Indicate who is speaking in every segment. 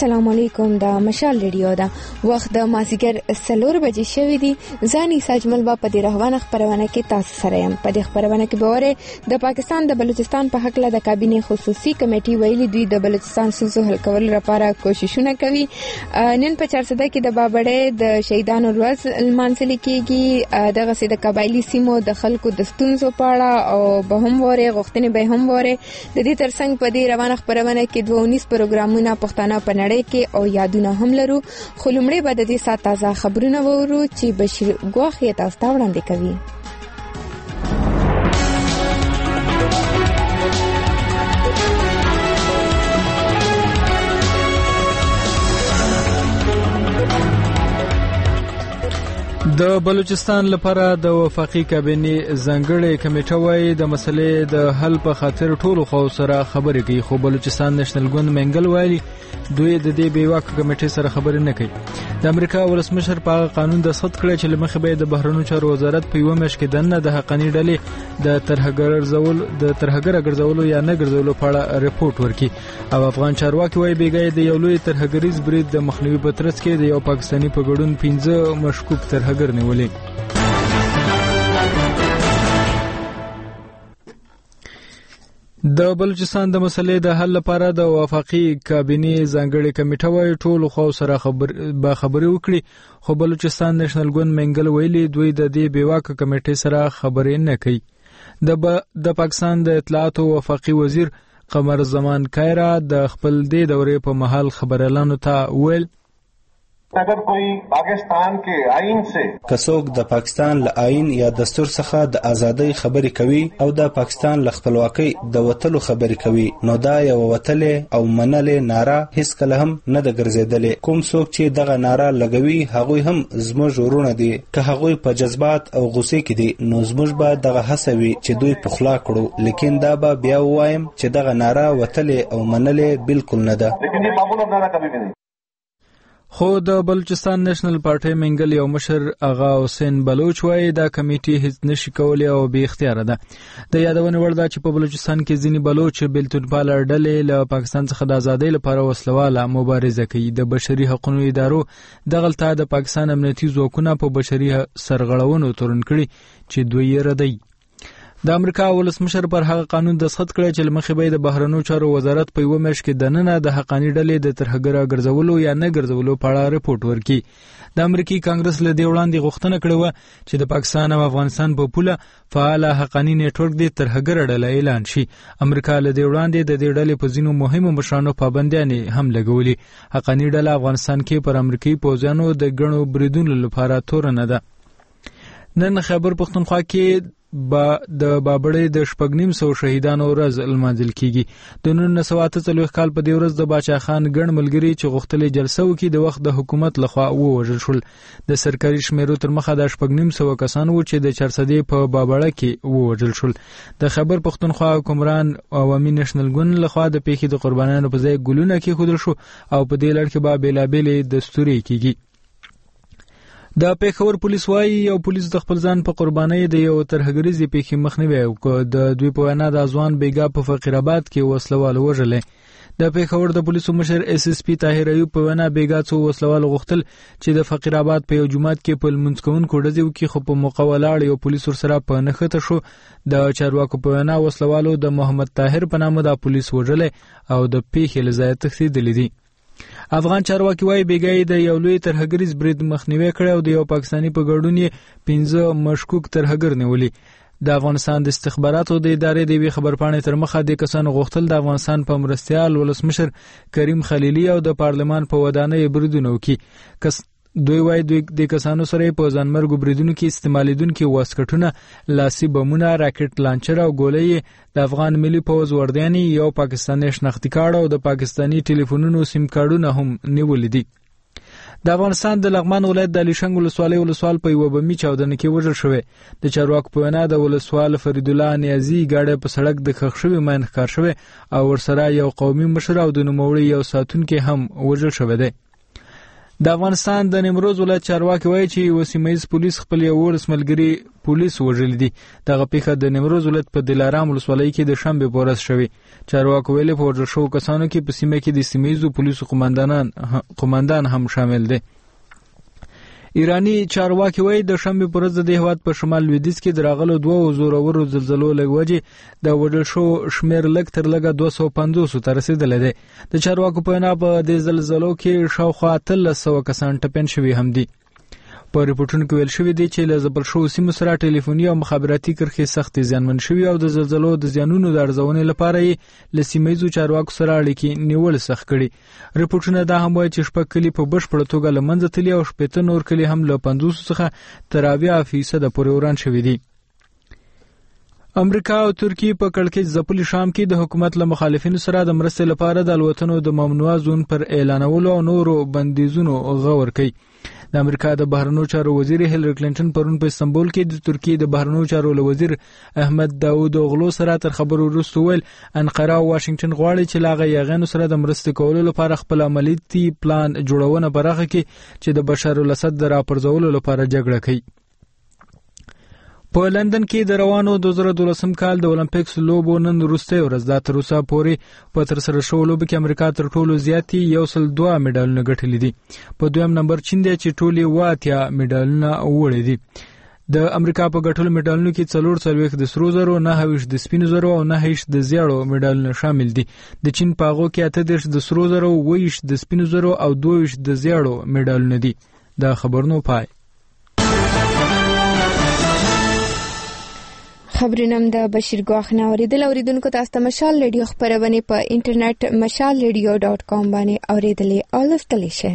Speaker 1: السلام علیکم. دا مشال ریډیو دا وخت د مازیګر 4 بجې شوې دي. ځاني ساجمل با په دې روانه خبرونه کې تاسو سره يم. په دې خبرونه کې به وره د پاکستان د بلوچستان په حق له د کابینه خصوصي کمیټې ویلي دوی د بلوچستان ستونزو حل کولو لپاره کوششونه کوي. نن په 400 کې د بابړې د شهیدانو ورځ لمانځل کېږي. دغه سي د قبایلی سیمو د خلکو د ستونزو په اړه او به هم وره غوښتنې به هم وره. د دې ترڅنګ په دې روانه خبرونه کې 19 پروګرامونه پښتانه په نړۍ کې او یادونه هم لرو. خو لومړی به د دې سات تازه خبرونه وورو چې بشیر ګواخي تاسو ته وړاندې کوي.
Speaker 2: د بلوچستان لپاره د وفاقي کابینه ځانګړې کمیټه وايي د مسلې د حل په خاطر ټولو خو سره خبرې کوي. خو بلوچستان نېشنل ګوند منګل وايي دوی د دې بیواکه کمیټې سره خبرې نه کوي. د امریکا ولسمشر په قانون د صدق کړی چې لمخې به د بهرنیو چارو وزارت په یو مېش کې دنه د حقاني ډلې د ترهګر ګرځولو یا نه ګرځولو په اړه ریپورت ورکړي. او افغان چارواکي وايي بیګای د یو لوی ترهګریز برید د مخنیوي په ترڅ کې د یو پاکستاني په ګډون 15 مشکوک ترهګر نیولې. د بلوچستان د مسلې د حل لپاره د وفاقي کابینه ځانګړې کمیټه وايي ټول خو سره خبرې وکړي. خو بلوچستان نېشنل ګوند منګل ویلي دوی د دې بیواکه کمیټې سره خبرې نه کوي. د پاکستان د اطلاعات او وفاقي وزیر قمر زمان کایرا د خپل دې دورې په محل خبريالانو ته ویل
Speaker 3: اگر کوئی پاکستان کے آئین سے
Speaker 4: کڅوک د پاکستان له آئین یا دستور څخه د ازادۍ خبرې کوي او د پاکستان له خپلواکۍ د وتلو خبرې کوي نو دا یو وتلې او منلې ناره هیڅ کله هم نه د ګرځېدلې. کوم څوک چې دغه ناره لګوي هغوی هم زموږ ورونه دي. که هغوی په جذبات او غوسه کې دي نو زموږ به دغه هڅوي چې دوی په خلا کړو. لیکن دا به بیا وایم چې دغه ناره وتلې او منلې بالکل نه ده.
Speaker 3: لیکن یہ معمولا ناره کبھی بھی نہیں.
Speaker 2: خو د بلوچستان نېشنل پارټي منګل یو مشر اغا حسین بلوچ وايي دا کمیټه هیڅ نشي کولای او بې اختیار ده. د یادونه وړ ده چې په بلوچستان کې ځینې بلوچ بیلتونپال ډلې له پاکستان څخه د ازادۍ لپاره وسلواله مبارزه کوي. د بشري حقوقو ادارو دغلطه د پاکستان امنیتي ځواکونه په بشري سرغړونو تورن کړي چې دوی یې ردی. د امریکا ولسمشر پر هغه قانون دستخط کړی چې لمخې به د بهرنیو چارو وزارت په یو مېش کې دننه د حقاني ډلې د ترهګر ګرځولو یا نه ګرځولو په اړه ریپورت ورکړي. د امریکای کانګرس له دې وړاندې غوښتنه کړې و چې د پاکستان او افغانستان په پوله فعال حقاني نېټورک د ترهګر ډله اعلان شي. امریکا له دې وړاندې د دې ډلې په ځینو مهمو مشرانو پابندیاں هم لګولې. حقاني ډله افغانستان کې پر امریکایي پوځیانو د ګڼو بریدونو لپاره تورنه ده. نن خیبر پښتونخوا کې د بابړې د 950 شهیدانو ورځ لمانځل کیږي. د 1948 کال په دې ورځ د باچا خان ګڼ ملګری چې غوښتلې جلسه وکړي د وخت د حکومت لخوا ووژل شول. د سرکاري شمیرو تر مخه د 950 کسان وو چې د 400 په بابړه کې ووژل شول. د خیبر پښتونخوا حکمران عوامي نېشنل ګوند لخوا د پیښې د قربانیانو په ځای ګلونه کېښودل شو او په دې لړ کې به بیلابېلې دستوري کیږي. د پیښور پولیس وايي یو پولیس د خپل ځان په قربانۍ د یو ترهګریزي پیښې مخنیوي وکړ. د دوی په وینا د ځوان بیګا په فقیر آباد کې وسلوال وژلې. د پیښور د پولیسو مشر اس اس پی طاهر ایوب په وینا بیګا څو وسلوال غوښتل چې د فقیر آباد په یو جماعت کې په لمونځ کوونکو ډزې وکړي خو په موقع ولاړ یو پولیس سره په نښته شو. د چارواکو په وینا وسلوالو د محمد طاهر په نامه د پولیس وژلې او د پیښې له ځایه تښتېدلې دي. افغان چارواکي وايي بیګای د یو لوی ترهګریز برید مخنیوي کړی او د یو پاکستاني په ګډون یې 15 مشکوک ترهګر نیولي. د افغانستان د استخباراتو د ادارې د خبرپاڼې تر مخه د کسانو غوښتل د افغانستان په مرستيال ولسمشر کریم خلیلی او د پارلمان په ودانۍ بریدونه وکړي. دوی وايي د کسانو سره په ځانمرګو بریدونو کې استعمالیدونکو واسکټونه، لاسي بمونه، راکټ لانچر او ګولۍ، د افغان ملي پوځ وردیانې، یو پاکستاني شناختی کارت او د پاکستاني ټلیفونونو سیم کارتونه هم نیول دي. د افغانستان د لغمان ولایت د علیشنګ ولسوال په یو بمي چاودنه کې وژل شوی. د چارواکو په وینا د ولسوال فرید الله نیازي ګاډه په سړک د خښ شوی ماین ښکار شوی او ورسره یو قومي مشر او د نوموړي یو ساتونکو هم وژل شوی دی. د افغانستان د نیمروز ولایت چارواکي وایي چې وسیمه‌یز پولیس خپل یو رسملګري پولیس وژلي دي. دغه پیښه د نیمروز ولایت په دلارام ولسوالۍ کې د شنبه په ورځ شوې. چارواکي ویلي په وژل شوو کسانو کې په سیمه کې د سیمه‌یزو پولیسو قوماندان هم شامل دي. ایرانی چارواکي وایي د شنبه په ورځ د هیواد په شمال لویدیځ کې د راغلو دوه زورورو زلزلو له وجې د وژل شوو شمېر لږ تر لږه 250 ته رسیدلی دی. د چارواکو په وینا په دې زلزلو کې شاوخوا 1300 کسان ټپیان شوي هم دي. په ریپورتونو کې ویل شوي دي چې له ځپل شوو سیمو سره ټلیفوني او مخابراتي کرښې سختې زیانمن شوي او د زلزلو د زیانونو د ارزونې لپاره یې له سیمه‌یزو چارواکو سره اړیکې نیول سخت کړي. ریپورتونه دا هم وایي چې شپږ کلي په بشپړه توګه له منځه تللي او شپېته نور کلي هم له 50 څخه تر 80% پورې وران شوي دي. امریکا او ترکیه په کړکېچ ځپلي شام کې د حکومت له مخالفینو سره د مرستې لپاره د الوتنو د ممنوعه زون پر اعلانولو او نورو بندیزونو غور کوي. د امریکا د بهرنیو چارو وزیر هیلری کلینټن پرون په استنبول کې د ترکیه د بهرنیو چارو وزیر احمد داوود اوغلو سره تر خبرو وروسته ویل انقره او واشنگټن غواړي چې لاغه یغانو سره د مرستې کولو لپاره خپل عملیاتي پلان جوړونه برخه کې چې د بشار الاسد د راپرځولو لپاره جګړه کوي. په لندن کې د روانو 2012 کال د اولمپیکس لوبو نن وروستۍ ورځ ده. تر اوسه پورې په ترسره شوو لوبو کې امریکا تر ټولو زیاتې 102 میډالونه ګټلي دي. په دویم نمبر چین دی چې ټولې 80 میډالونه وړي دي. د امریکا په ګټلو میډالونو کې 44 د سرو زرو، 29 د سپینو زرو او 29 د زیړو میډالونه شامل دي. د چین په هغو کې 38 د سرو زرو، 20 د سپینو زرو او 22 د زیړو میډالونه دي. دا خبرونه پای
Speaker 1: خبرونم د بشیر ګواخ نه اوریدونکو تاسو ته مشال ریډیو خبرونه په انټرنیټ mashalradio.com باندې اوریدلې او لوستلی شئ.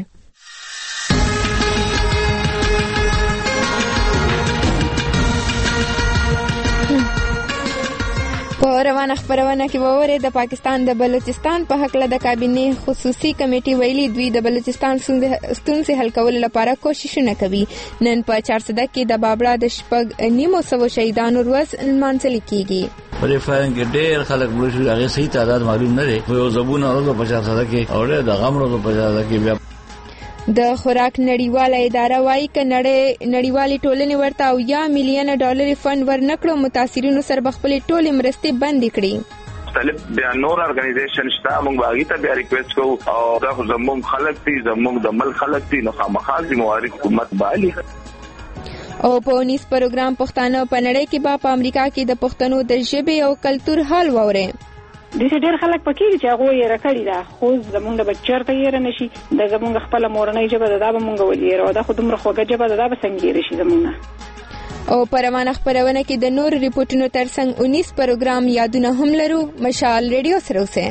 Speaker 1: په روانه خبرونه کې ووره د پاکستان د بلوچستان په حق له د کابینې خصوصي کمیټې ویلي دوی د بلوچستان ستونزې حل کولو لپاره کوششونه کوي. نن په 400 کې د بابړه د 950 شهیدانو ورځ لمانځل کیږي.
Speaker 5: په فاین کې ډېر خلک مړ شو، هغه صحیح تعداد معلوم نه دی. یو زبونه ورځ په 400 کې او د غم ورځ په 400 کې بیا
Speaker 1: د خوراک نړیواله اداره وايي ک نړیوالې ټولنې ورته او $1 میلیون فند ورنکړو متاثرینو سره بخپلې ټولې مرستې بند کړي.
Speaker 6: مختلف بیا نور ارګنایزیشن شته، موږ باغی ته بیا ریکوست کوو او دا زموږ خلک دي، زموږ د ملک خلک دي، نو خامخا ذمہواری حکومت باندې.
Speaker 1: او په 19 پروګرام پښتانه په نړۍ کې په امریکا کې د پښتنو د ژبې او کلتور حال ووره.
Speaker 7: د ډېر خلک پکې چې هغه یې راکړی دا خو زمونږ د بچر ته یې رانشي د زمونږ خپل مورنۍ ژبه ده دا به مونږ ولې را دا خو دومره خوږه ژبه ده دا به څنګه راشي زمونږ.
Speaker 1: او پروانه خبرونه کې د نور ریپورتونو ترڅنګ 19 پروګرام یادونه هم لرو. مشال ریډیو سره اوسئ.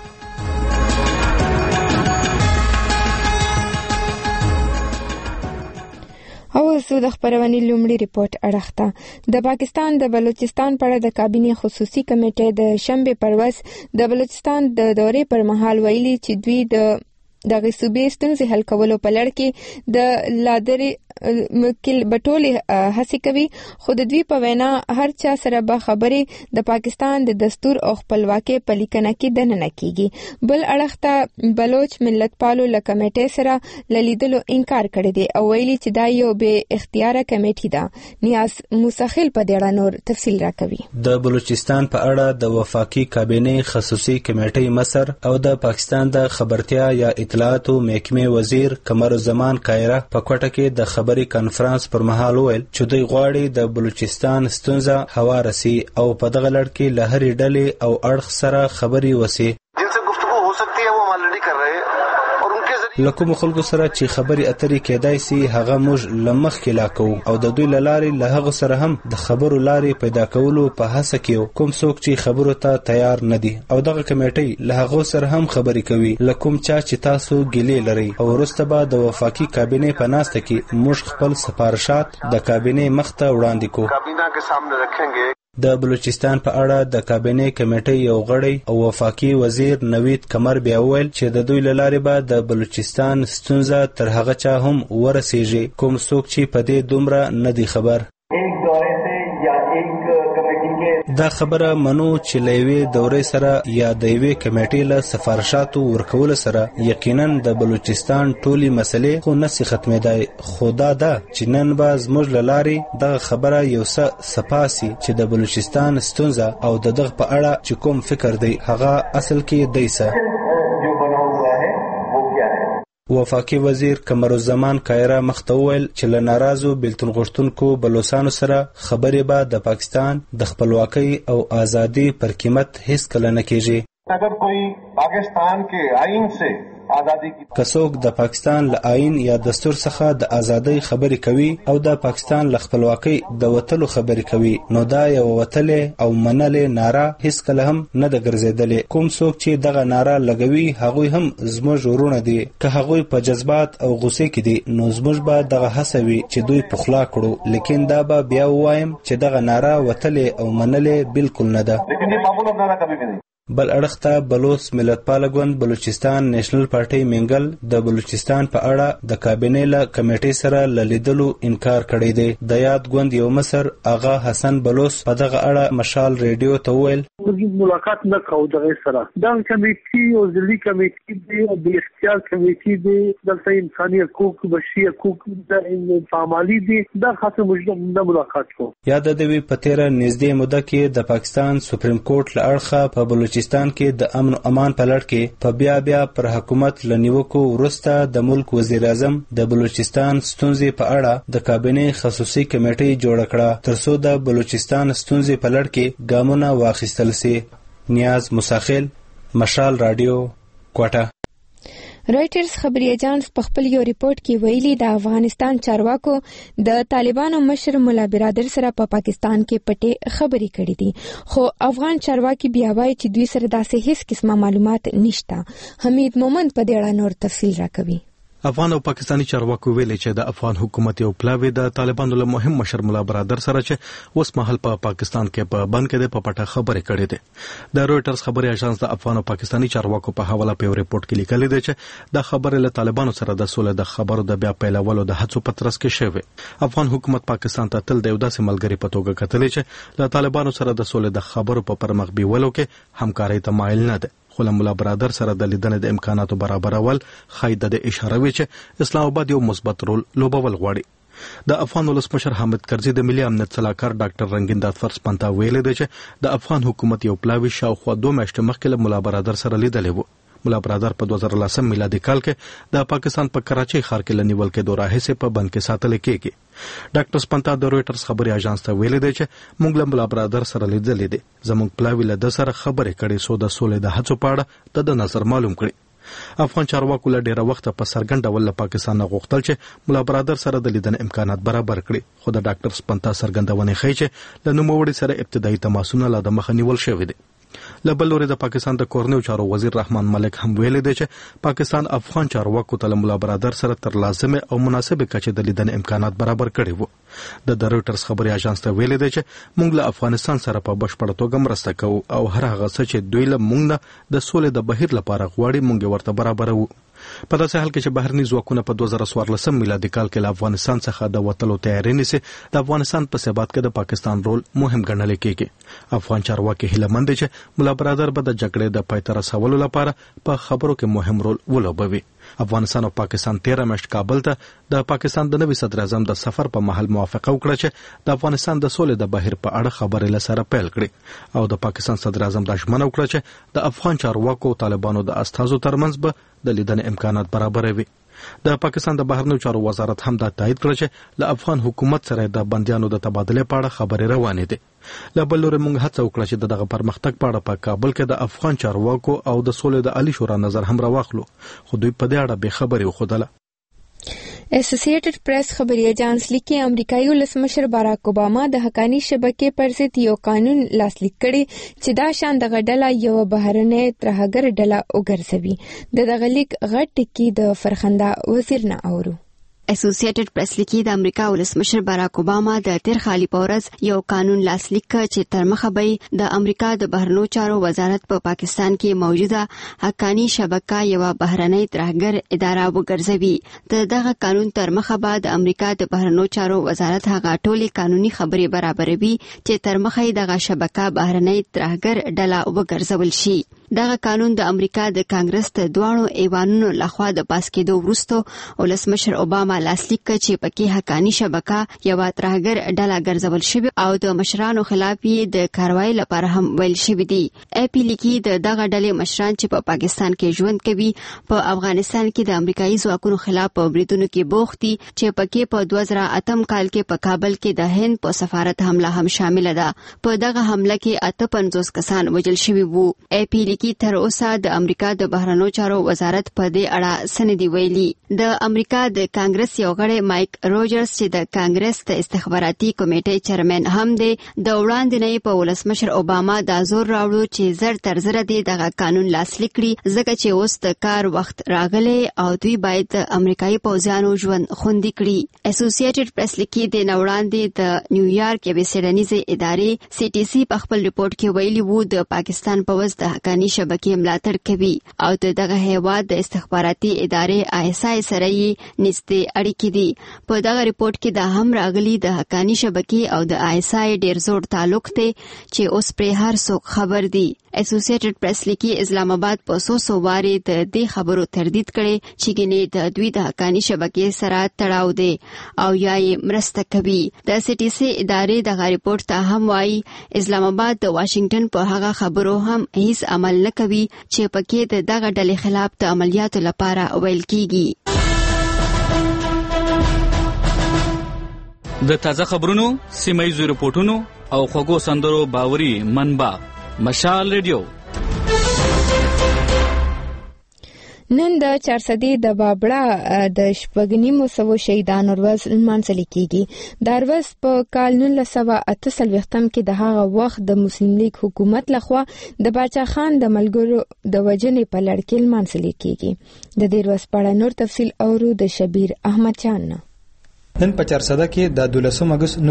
Speaker 1: او زه د خبرونې لومړی ریپورت اړخته د پاکستان د بلوچستان په اړه د کابینې خصوصي کمیټې د شنبه پر ورځ د بلوچستان د دورې پر مهال ویلي چې دوی د دغه صوبې ستونزې حل کولو په لړ کې د لادري مکل بټولې هڅه کوي. خو د دوی په وینا هر چا سره به خبرې د پاکستان د دستور او خپلواکۍ په لیکنه کې دننه کیږي. بل اړخته بلوچ ملت پالو له کمیټې سره لیدلو انکار کړی دی او ویلي چې دا یو بے اختیاره کمیټه ده. نیاز موسخیل په دې اړه نور تفصیل راکوي.
Speaker 4: د بلوچستان په اړه د وفاقي کابینې خصوصي کمیټې مصر او د پاکستان د خبرتیا یا اطلاعاتو محکمې وزیر قمر الزمان کایره په کوټه کې د خبري کانفرنس پر مهال ویل چې دوی غواړي د بلوچستان ستونزه هواره سي او په دغه لړ کې له هرې ډلې او اړخ سره خبري وسي. لکه خلکو سره چې خبري اترې کېدای سي هغه موږ لمخ کې لاکو او د دوی لارې له هغه سره هم د خبرو لارې پیدا کولو په هڅه کې کوم څوک چې خبرو ته تیار نه دي او دغه کمیټې له هغه سره هم خبري کوي لکه چا چې تاسو ګیلې لري او وروسته به د وفاقي کابینې په ناسته کې موږ خپل سفارشات د کابینې مخ ته وړاندې کوو. کابینه کې سامنے رکھیں د بلوچستان په اړه د کابینې کمیټې یو غړی او وفاقي وزیر نوید قمر بیا ویل چې د دوی لارې به د بلوچستان ستونزه تر هغه چا هم ورسیږي کوم څوک چې په دې دومره نه دی خبر. دا خبره منو چې لوي دورې سره یا د یوې کمیټې له سفارشاتو ورکول سره یقینا د بلوچستان ټولي مسلې خو نسي ختمېدای. خو دا ده چې نن به زموږ له لارې دغه خبره یو څه سپاسي چې د بلوچستان ستونزه او د دغه په اړه چې کوم فکر دی هغه اصل کې دیسه. وفاقي وزیر قمرالزمان کایرا مختویل چې له ناراضو بیلتون غوښتونکو بلوچستانو سره خبرې به د پاکستان د خپلواکۍ او ازادي پر قیمت هیڅ کله نه کیږي.
Speaker 3: اگر کوئی پاکستان کے آئین سے آزادی کی
Speaker 4: کڅوک د پاکستان له آئین یا دستور څخه د ازادۍ خبرې کوي او د پاکستان له خپلواکۍ د وتلو خبرې کوي نو دا یو وتلې او منلې ناره هیڅ کله هم نه د ګرځېدلې. کوم څوک چې دغه ناره لګوي هغوی هم زموږ ورونه دي. که هغوی په جذبات او غصې کې دي نو زموږ به دغه هڅه وي چې دوی پخلا کړو، لیکن دا به بیا ووایم چې دغه ناره وتلې او منلې بالکل نه ده.
Speaker 3: لیکن یہ معمول نہ کبھی بھی نہیں.
Speaker 4: بل اړخ ته بلوچ ملت پاله ګوند بلوچستان نېشنل پارټي منګل د بلوچستان په اړه د کابینې له کمیټې سره له لیدلو انکار کړی دی. د یاد ګوند یو مشر آغا حسن بلوچ په دغه اړه مشال ریډیو ته وویل
Speaker 8: ملاقات نه کوو دغه سره. دا کمیټي او ځلي کمیټي دی او د اختیار کمیټي دی، دلته انساني حقوق بشري حقوق د فعالي دي، دا خاصه موږ ملاقات کوو.
Speaker 4: یاد د وی په تیره نږدې موده کې د پاکستان سپریم کورټ له اړخه په بلوچستان کې د امن او امان په لړ کې په بیا پر حکومت لنیوکو وروسته د ملک وزیر اعظم د بلوچستان ستونزې په اړه د کابینې خصوصي کمیټې جوړ کړه ترڅو د بلوچستان ستونزې په لړ کې ګامونه واخیستل شي. نیاز مساخیل، مشال رادیو، کوټه.
Speaker 1: رائټرز خبري ایجنس په خپل یو ریپورت کې ویلي د افغانستان چارواکو د طالبانو مشر مولا برادر سره په پاکستان کې پټې خبرې کړې دي، خو افغان چارواکي بیا وایي چې دوی سره داسې هیڅ قسمه معلومات نشته. حمید مومند په دې اړه نور تفصیل راکوي.
Speaker 9: افغان او پاکستانی چارواکو ویلي چې د افغان حکومت یو پلاوی د طالبانو له مهم مشر مولا برادر سره چې اوس مهال په پاکستان کې په بند کې د پټه خبرې کړې ده. د رويټرز خبري اژانس د افغان او پاکستانی چارواکو په حواله په ریپورت کې لیکلي دی چې د خبرې له طالبانو سره د سولې د خبرو د بیا پیلولو د هڅو په ترڅ کې شوی. افغان حکومت پاکستان ته تل د یو داسې ملګری په توګه کتلې چې له طالبانو سره د سولې د خبرو په پرمخ بیولو کې همکارۍ ته مایل نه ده. خو له مولا برادر سره د لیدنې د امکاناتو برابرول خاید د اشاره وی چې اسلام آباد یو مثبت رول لوبول غواړي. د افغان ولسمشر حامد کرزي د ملي امنیت صلاحکار ډاکټر رنگین دادفر سپانتا ویلي دی چې د افغان حکومت یو پلاوی شاوخوا 2 میاشتې مخکې له مولا برادر سره لیدلی و. مولا برادر په 2010 میلادي کال کې د پاکستان په کراچۍ ښار کې لنیول کې دوه راهیسې په بند کې ساتل کېږي. ډاکټر سپانتا د رويټرز خبري اژانس ته ویلي دی چې موږ له مولا برادر سره لیدلې دي، زموږ پلاوی له د سره خبرې کړې سو د سولې د هڅو په اړه د نظر معلوم کړي. افغان چارواکو له ډیره وخت په سرګند ډول له پاکستان غوښتل چې مولا برادر سره د لیدنې امکانات برابر کړي، خو د ډاکټر سپانتا سرګندونه ښیي چې له نوموړي سره ابتدایي تماسونه لا د مخه نیول شوی دي. له بل لوري د پاکستان د کورنیو چارو وزیر رحمان ملک هم ویلي دی چې پاکستان افغان چارواکو ته له مولا برادر سره تر لازمه او مناسبه کچې د لیدنې امکانات برابر کړي وو. د رويټرز خبري اژانس ته ویلي دی چې موږ له افغانستان سره په بشپړ توګه مرسته کوو او هر هغه څه چې دوی له موږ نه د سولې د بهیر لپاره غواړي موږ ورته برابرو. په داسې حال کې چې بهرني ځواکونه په 2014 میلادي کال کې له افغانستان څخه د وټلو تیاری نیسي، د افغانستان په ثبات کې د پاکستان رول مهم ګڼل کېږي. افغان چارواکي هیله مند دي چې مولا برادر به د جګړې د پای ته رسولو لپاره په خبرو کې مهم رول ولوبوي. افغانستان او پاکستان 13 میاشت کابل ته د پاکستان د نوي صدر اعظم د سفر په محل موافقه وکړه چې د افغانستان د سولې د بهیر په اړه خبرې لسره پیل کړي او د پاکستان صدر اعظم د ژمنه وکړه چې د افغان چارواکو او طالبانو د استازو ترمنځ به د لیدنې امکانات برابروي. د پاکستان د بهرنیو چارو وزارت هم دا تایید کړ چې له افغان حکومت سره د بندیانو د تبادله په اړه خبرې روانې دي. له بل لوري موږ هڅه وکړه چې دغه پرمختګ په اړه په کابل کې د افغان چارواکو او د سولې د عالی شورا نظر هم راوخلو، خو دوی په دې اړه به خبرې وخدله.
Speaker 1: اسوسییټډ پریس خبري ایجنس لیکي امریکایي ولسمشر باراک اوباما د حقانی شبکې پر ضد یو قانون لاسلیک کړي چې دا شان د غډله یو بهرنۍ ترهګر ډله وګرځوي. د دغه لیک غټ ټکی د فرخنده وزیر نه اورو.
Speaker 10: اسوسییټډ پریس لیکي د امریکا ولسمشر باراک اوباما د تیر خالي پورز یو قانون لاسلیک چې تر مخه به د امریکا د بهرنیو چارو وزارت په پاکستان کې موجوده حقانی شبکه یو بهرنۍ ترهګر اداره وګرځوي. دغه قانون تر مخه به د امریکا د بهرنیو چارو وزارت هغه ټولې قانوني خبرې برابروي چې تر مخه دغه شبکه بهرنۍ ترهګر ډله وګرځول شي. دغه قانون د امریکا د کانګرس د دوانو ایوانونو لخوا د پاس کېدو وروسته ولسمشر اوباما لاسلیک کړ چې پکې حقانی شبکه یو ترهګر ډله ګرځول شوی او د مشرانو خلاف یې د کاروایی لپاره هم ویل شوی دی. اپی لیکي دغه ډلې مشران چې په پاکستان کې ژوند کوي په افغانستان کې د امریکایي ځواکونو خلاف په بریدونو کې بوخت دي چې پکې په 2008 کال کې په کابل کې د هند په سفارت حمله هم شامل ده. په دغه حمله کې 58 کسان وژل شوي وو. اپی کی تر اوسه د امریکا د بهرنیو چارو وزارت په دې اړه سندې ویلي. د امریکا د کانګرس یو غړی مایک روجرز چې د کانګرس د استخباراتي کمیټې چیرمن هم دی د وړاندې په ولسمشر اوباما د زور راوړو چې زر تر زر دی دغه قانون لاسلیک کړي ځکه چې اوس د کار وخت راغلی او دوی باید د امریکایي پوځیانو ژوند خوندي کړي. اسوسییټډ پریس لیکي د وړاندې د نیویارک یوې څېړنیزې ادارې سی ټي سی په خپل ریپورت کې ویلي وو د پاکستان پوځ د حقانی شبکې ملاتړ کوي او دغه هیواد د استخباراتي ادارې ISI سره یې نږدې اړیکې دي. په دغه ریپورت کې دا هم راغلي د حقانی شبکې او د ISI ډیر زوړ تعلق دی چې اوس پرې هر څوک خبر دي. اسوسییټډ پریس لیکي اسلام آباد په 100 واري د دې خبرو تردید کړي چې ګینه د دوی د حقانی شبکې سره تړاو دی او یا یې مرسته کوي. د سی ټي سی ادارې دغه ریپورت ته هم وایي اسلام آباد د واشنگټن په هغه خبرو هم هیڅ عمل نه کوي چې پکې د دغه ډلې خلاف د عملیاتو لپاره ویل کیږي.
Speaker 11: د تازه خبرونو، سیمایي رپورټونو او خوږو سندرو باوري منبع مشال ریډیو.
Speaker 1: نن د 400 د بابړه د شپږنیمو سوو شهیدانو ورځ لمانځل کیږي. دا ورځ په کال 1948 کې د هغه وخت د مسلم لیگ حکومت لخوا د باچا خان د ملګرو د وژنې په لړ کې لمانځل کیږي. د دې ورځ په اړه نور تفصیل اورو د شبیر احمد جان.
Speaker 12: نن په 400 کې د 12 اگست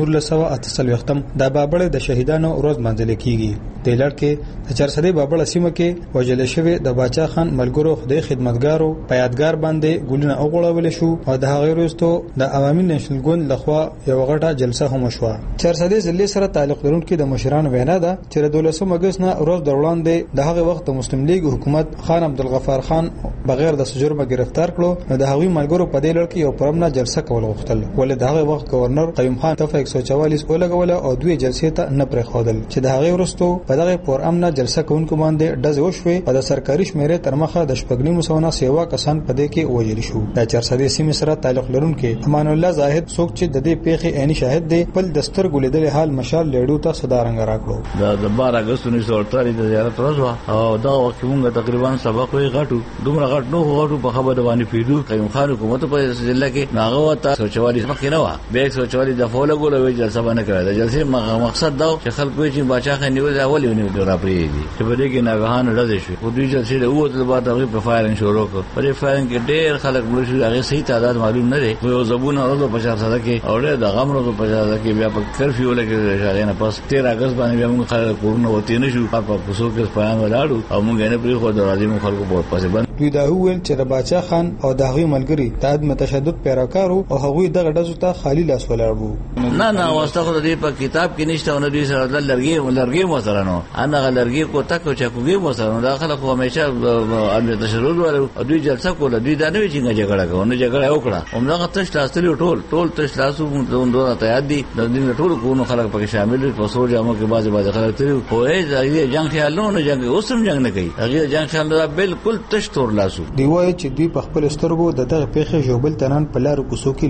Speaker 12: 1948 د بابړې د شهیدانو ورځ مانځل کیږي. د لړ کې د 400 بابړه سیمه کې وژل شوی د باچا خان ملګرو خدای خدمتګارو په یادګار باندې ګلونه اوغړول شو او د هغه وروسته د عوامي نېشنل ګوند لخوا یو غټه جلسه هم شوه. 400 ضلع سره تعلق لرونکي د مشرانو وینا ده چې د 12 اگست نه ورځ د وړاندې د هغه وخت د مسلم لیگ حکومت خان عبدالغفار خان بغیر د سجرمه گرفتار کړو. د هغوی ملګرو په دې لړ کې یو پرمنه جلسه کول غوښتل ولې د هغه وخت گورنر قیوم خان دفعه 144 ولګول او دوی جلسې ته نه پرې خودل چې د هغه وروسته په دغه پر امنه جلسه کوونکو باندې ډز وشوي او د سرکاري شمیرې تر مخه د شپږنیمو سوونه سیوا کسان په دې کې وژل شو. د 400 سیمې سره تعلق لرونکي امان الله زاهد څوک چې د دې پیښې عیني شاهد دی په دستر ګولیدل حال مشال لیډو ته صدارنګ راکړو.
Speaker 5: د 12 اگست 1948 د زیارت ورځ او دا وخت موږ تقریبا سبق وی غټو دومره غټ نو غټو په خبره باندې پیډو قیوم خان حکومت په ضلع کې ناغه وتا 144 مخ نه و به 144 د فولو ګول وی جلسه باندې کړه. د جلسې مقصد دا چې خلک وی چې باچا خان نیول اولي ونیول را پری دي چې په دې کې ناګهان راځي شو. په دوی جلسې له ووت بعد هغه په فایرینګ شروع کړ. په فایرینګ کې ډېر خلک مړ شو. هغه صحیح تعداد معلوم نه دی. یو زبون اورو په 400 کې او د غمرو په 50 کې بیا په کرفیو لګي راغی نه پس 13 اگست باندې بیا موږ خلک کورونه وتی نه شو. په پوسو کې پایان ولاړو او موږ نه پری خو د راځي خلکو په پاسه باندې
Speaker 12: دوی دا ویل چې د باچا خان او د هغوی ملګری د عدم تشدد پیروکارو او هغوی دغه ډزو ته خالی لاس ولاړ وو.
Speaker 5: نه واسطه خو دې په کتاب کې نشته او دوی سره د لرګي مثلا نو انا لرګي کو تک چې کوګي مثلا داخله خو همیشه عدم تشدد ولر او دوی جلسه کوله. دوی دا نه وی چې جګړه کوي نه جګړه وکړه. همدغه تش تاسو ټول تش تاسو دوه ته یاد دي د دې ټول کوونو خلک پکې شامل دي. په سور جامو کې بعض خلک تر خو یې جنگ خیالونه جنگ اوسم جنگ نه کوي. هغه جنگ خیال بالکل تش تور لاسو
Speaker 12: دی وای چې دوی په خپل سترګو د دغه پیښې جوبل تنان په لارو کوڅو کې لیدلې وو.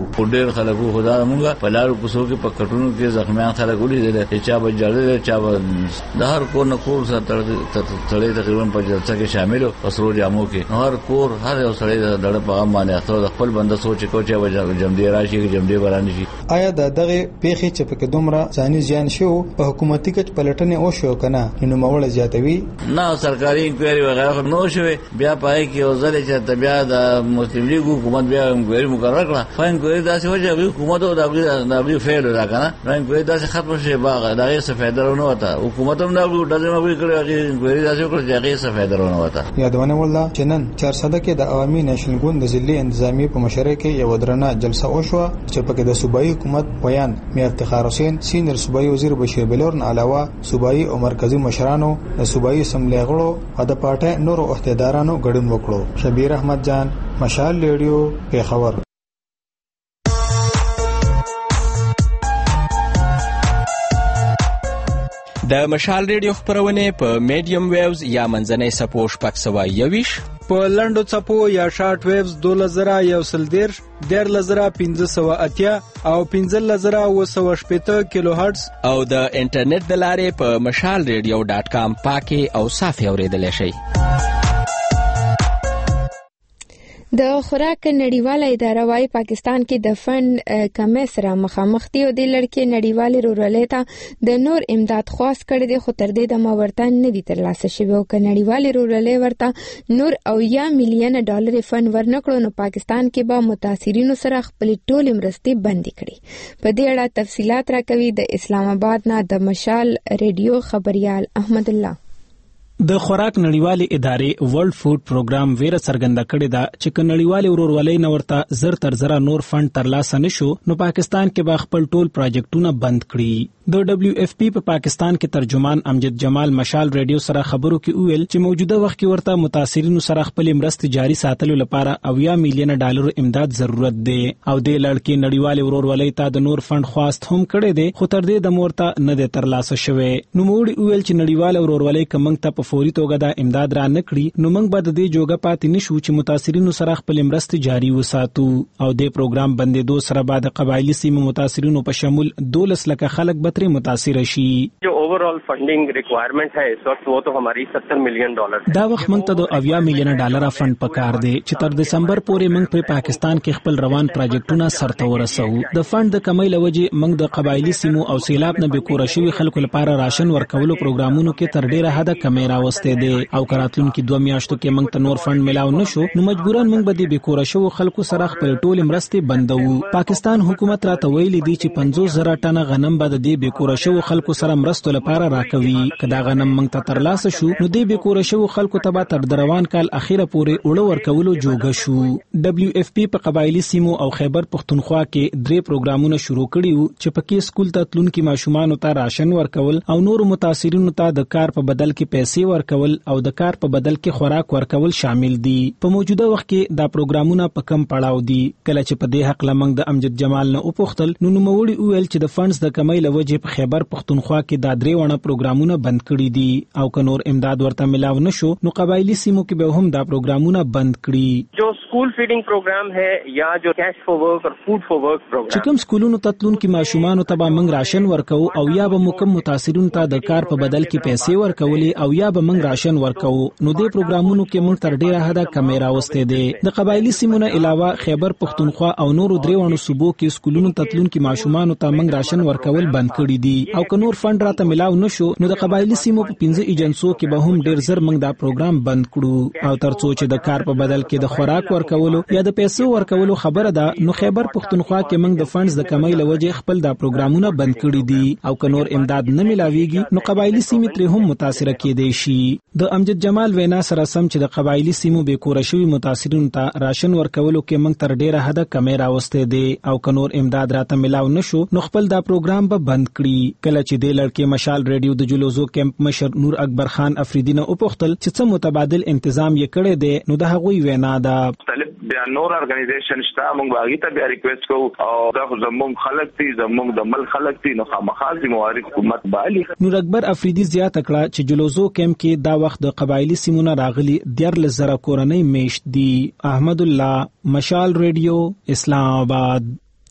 Speaker 5: په ډېر خلکو خدا مونږه په لارو کوڅو کې په کټونو کې زخمیان خلک ولیدل چې چا به جړل چا به د هر کور نه کور سره تړلې تقریبا په جلسه کې شامل او سرو جامو کې هر کور هر یو سړی د په باندې اخته د خپل بنده سوچ کو چې جمدی راشي کې جمدی ورانه شي.
Speaker 12: آیا د دغه پیښې چې په دومره ځاني زیان شو په حکومتي کچ پلټنې او شو کنه نو موړ زیاتوي
Speaker 5: نه سرکاري انکوایري وغیرہ نو شوه بیا پای کې اوزل چې بیا د مسلم لیگ حکومت بیا انکوایري مقرر کړه فاین انکوایري داسې و چې حکومت او د فعل راکنه نو انکوایري داسې ختم شي باغ دغه څه فائدہ نه وته حکومت هم دا ډزمه کوي کړي انکوایري داسې وکړي چې هغه څه فائدہ نه وته.
Speaker 12: یادونه ولا چې نن 400 کې د عوامي نېشنل ګوند د ضلعي انتظامی په مشرۍ کې یو درنه جلسه وشوه چې پکې د صوبایي حکومت بیان میر افتخار حسین سینیئر صوبایي وزیر بشیر بلور نه علاوه صوبایي او مرکزی مشرانو د صوبایي اسمبلی غړو او د پارټۍ نورو عہدیدارانو ګډون وکړو. شبیر احمد جان مشال ریډیو پیښور.
Speaker 13: د مشال ریډیو خبرونه په میډیم ویوز یا منځنۍ سپو شپږ سوه یویش
Speaker 2: په لنډو څپو یا شارټ ویوز 2110 10580 او 15780 کیلو هرتز
Speaker 13: او د انټرنیټ د لارې په mashalradio.com پاکي او صافي اوریدل شي.
Speaker 1: د خوراک نړیواله اداره وايي پاکستان کې د فند کمې سره مخامخ دي او د لړکې نړیوالې رورلې ته د نور امداد خواست کړي دي خو تر دې د مورته نه دي ترلاسه شوی او ک نړیوالې رورلې ورته نور او یا میلیون ډالر فند ورنکړو نو پاکستان کې به متاثرینو سره خپل ټول مرستې بند کړي. په دې اړه تفصيلات راکوي د اسلام آباد نه د مشال ریډیو خبريال احمد الله.
Speaker 14: د خوراک نړیوالې ادارې ورلد فود پروګرام ویره څرګنده کړې ده چې نړیوالې ورورولۍ نه ورته زر تر زره نور فند ترلاسه نشو نو پاکستان کې به خپل ټول پروجیکټونه بند کړي. د WFP په پاکستان کې ترجمان امجد جمال مشال ریډیو سره خبرو کې ویل چې موجوده وخت کې ورته متاثرینو سره خپل مرستې جاري ساتلو لپاره 80 میلیون ډالر امداد ضرورت دی او د لړکې نړیوالې ورورولۍ ته د نور فند خواست هم کړي دي خو تر دې د مورته نه دی ترلاسه شوی. نو موږ ویل چې نړیواله ورورولۍ کومنګ ته په فوري توګه د امداد را نکړي نو موږ به د دې جوګه پاتې نشو چې متاثرینو سره خپل مرستې جاري وساتو او د پروګرام بندیدو سره بعد قبایلی سیمو متاثرینو په شمول 12 لک خلک بتري متاثر شي.
Speaker 15: جو اوورال فنڈنگ ریکوائرمنٹ ہے اس وقت وہ تو ہماری 70 ملین ڈالر
Speaker 14: دا وخت موږ ته د 80 میلیون ډالر فند پکار دی چې تر دسمبر پورې موږ په پاکستان کې خپل روان پروجیکټونه سرته ورسو. د فند د کمۍ لوجه موږ د قبایلی سیمو او سیلاب نه به کور شوی خلکو لپاره راشن ورکولو پروګرامونو کې تر ډیره حد کمې راوسته دي او کراتلون کې 2 میاشتو کې موږ ته نور فند ملاو نشو نو مجبورن موږ به د به کور شوی خلکو سره خپل ټول مرستې بندو. پاکستان حکومت راته ویلي دي چې 50,000 ټنه غنم به د به کور شوی خلکو سره مرستو لپاره راکوي. کدا غنم موږ ته ترلاسه شو نو د به کور شوی خلکو ته به تر دروان کال اخیره پورې وړو ورکولو جوګه شو. WFP په قبایلی سیمو او خیبر پختونخوا کې 3 پروګرامونه شروع کړي چې پکې سکول ته تلونکو ماشومان ته راشن ورکول او نور متاثرینو ته د کار په بدل کې پیسې ورکول او د کار په بدل کې خوراک ورکول شامل دي. په موجوده وخت کې دا پروګرامونه په کم پړاو دي. کله چې په دې حق لمنګ د امجد جمال نه اوپختل نو نوموړي ویل چې د فندز د کمۍ لوجه په خیبر پختونخوا کې دا 3 ونه پروګرامونه بند کړي دي او که نور امداد ورته ملاو نشو نو قبایلی سیمو کې به هم دا پروګرامونه بند کړي.
Speaker 15: جو سکول فیډینګ پروګرام ہے یا جو کیش فور ورک اور فود فور ورک پروګرام
Speaker 14: چې کوم سکولونو ته تلونکو ماشومان ته به موږ راشن ورکو او یا به مکم متاثرین ته د کار په بدل کې پیسې ورکولې او یا به موږ راشن ورکو نو د پروګرامونو کې موږ تر ډیره حد کمې راوستې دي. د قبایلی سیمو نه علاوه خیبر پختونخوا او نورو 3 ونو صوبو کې سکولونو ته تلونکو ماشومان ته موږ راشن ورکول بند کړي دي او که نور فند راته ملاو نشو نو د قبایلی سیمو په 15 ایجنسو کې به هم ډیر زر موږ دا پروګرام بند کړو او ترڅو چې د کار په بدل کې د خوراک ورکولو یا د پیسو ورکولو خبره ده نو خیبر پختونخوا کې موږ د فندز د کمۍ لوجه خپل دا پروګرامونه بند کړي دي او که نور امداد نه ملاويږي نو قبایلی سیمې تر هم متاثر کېدي شي. د امجد جمال وینا سره سم چې د قبایلی سیمو به کور شوی متاثرین ته راشن ورکولو کې موږ تر ډیره حد کمې راوسته دي او که نور امداد راته ملاو نشو نو خپل دا پروګرام به بند کړي. کله چې د لړکې مشال ریډیو د جلوزو کیمپ مشر نور اکبر خان افریدی نه اوپختل چې څه متبادل انتظام یې کړی دی نو د هغوی وینا ده
Speaker 6: مختلف بیا نور ارګنایزیشن شته موږ باغی ته بیا ریکوست کوو او دا زموږ خلک دي زموږ د مل خلک دي نو خامخا ذمہواری حکومت بالی.
Speaker 14: نور اکبر افریدی زیاته کړه چې جلوزو کیمپ کې دا وخت د قبایلی سیمونه راغلي 14,000 کورنۍ میشت دي. احمد الله مشال ریډیو اسلام آباد.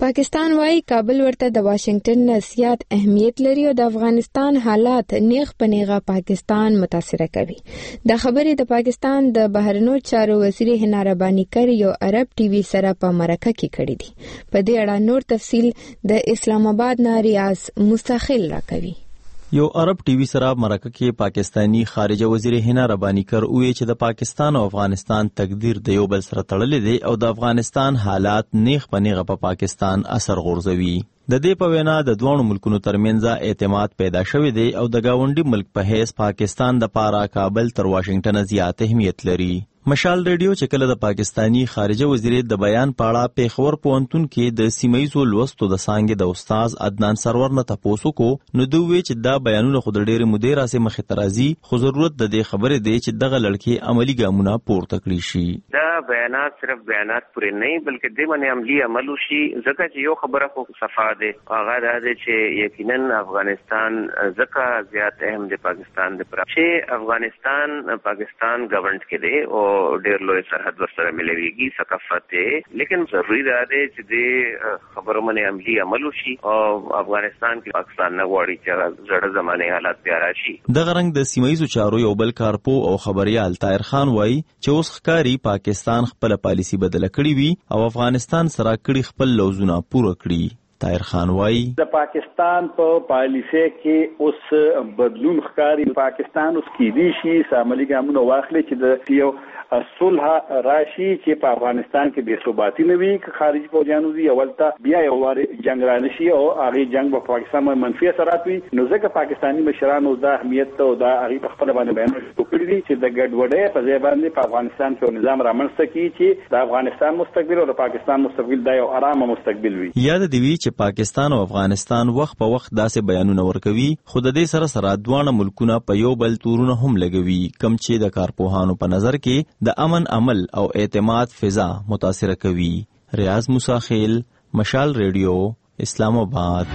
Speaker 1: پاکستان وايي کابل ورته د واشنگټن نه زیات اهمیت لري او د افغانستان حالات نیغ په نیغه پاکستان متاثر کوي. د خبرې د پاکستان د بهرنیو چارو وزیر حنا ربانی کر یو عرب ټي وي سره په مرکه کې کړی دی. په دې اړه نور تفصیل د اسلام آباد نه ریاض مستخل راکوي.
Speaker 16: یو عرب ټي وي سره مرکه کې پاکستانی خارجه وزیر حنا ربانی کر وی چې د پاکستان او افغانستان تقدیر د یو بل سره تړلې دی او د افغانستان حالات نیغ په نیغه په پاکستان اثر غورځوي. د دې په وینا د دوه ملکونو ترمنځ اعتماد پیدا شوی دی او د گاونډي ملک په حیث پاکستان د پاره کابل تر واشنگټن زیات اهمیت لري. مشال ریډیو چې کله د پاکستانی خارجه وزیر د بیان پاړه پیښور پوهنتون کې د سیمایزو لوستو د څانګې د استاد عدنان سرور نه تاسو کو نو دوی چې دا بیانونه خود ډېر مودې راسه مخې ترازی خو ضرورت د دې خبرې دی چې دغه لړکې عملی ګامونه پورته کړی شي.
Speaker 15: دا بیانات صرف بیانات پورې نه بلکې د باندې عملی عمل وشي ځکه چې یو خبره خو صفا ده هغه دا ده چې یقینا افغانستان ځکه زیات اهم دی پاکستان د پر چې افغانستان پاکستان گورنمنت کې دی او ډېر لوی سرحد ورسره ملويږي ثقافت لیکن ضروري ده چې د خبرو باندې عملی عمل وشي او افغانستان کې پاکستان نه غواړي چې زړه زمانه حالات بیا راشي.
Speaker 16: د غرنګ د سیمایزو چارو یو بل کارپو او خبريال طاهر خان وایي چې اوس ښکاری پاکستان خپل پالیسی بدله کړې وي او افغانستان سره کړي خپل لوزونه پوره کړي. طاهر خان وایي
Speaker 17: د پاکستان په پالیسي کې اوس بدلون ښکاری. پاکستان اوس کې دي شي عملی ګامونه واخلي چې د یو صلح راشي چې په افغانستان کې بې ثباتی نه وي که خارجي فوجیانو دي اولته بیا یو وار جنگ را نشي او هغه جنگ په پاکستان باندې منفي اثرات وي. نو ځکه پاکستاني مشرانو دا اهمیت او دا هغه په خپل باندې بیان وکړي دي چې د ګډوډۍ په ځای باندې په افغانستان کې نظام رامنځته کړي چې د افغانستان مستقبل او د پاکستان مستقبل دا یو آرامه مستقبل وي.
Speaker 16: یاد دی وی چې پاکستان او افغانستان وخت په وخت داسې بیانونه ورکوي خو د دې سره دواړه ملکونه په یو بل تورونه هم لګوي کم چې د کارپوهانو په نظر کې د امن عمل او اعتماد فضا متاثر کوي. ریاض مستخل مشال ریډیو اسلام آباد.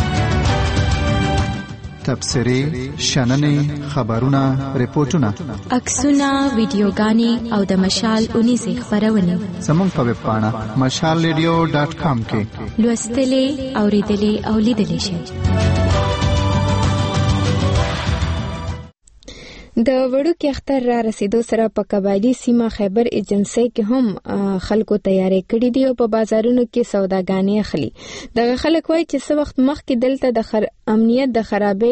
Speaker 18: تبصرې شننې خبرونه ریپورتونه
Speaker 19: عکسونه ویډیوګانې او د مشال اونیزه خبرونه
Speaker 18: زموږ په ویب پاڼه mashalradio.com کې
Speaker 19: لوستلې اوریدلې او لیدلې شئ.
Speaker 1: د وړوکي اختر را رسیدو سره په قبایلی سیمه خیبر ایجنسی کې هم خلکو تیاری کړی دی او په بازارونو کې سوداګانې اخلي. دغه خلک وایي چې څه وخت مخکې دلته د امنیت د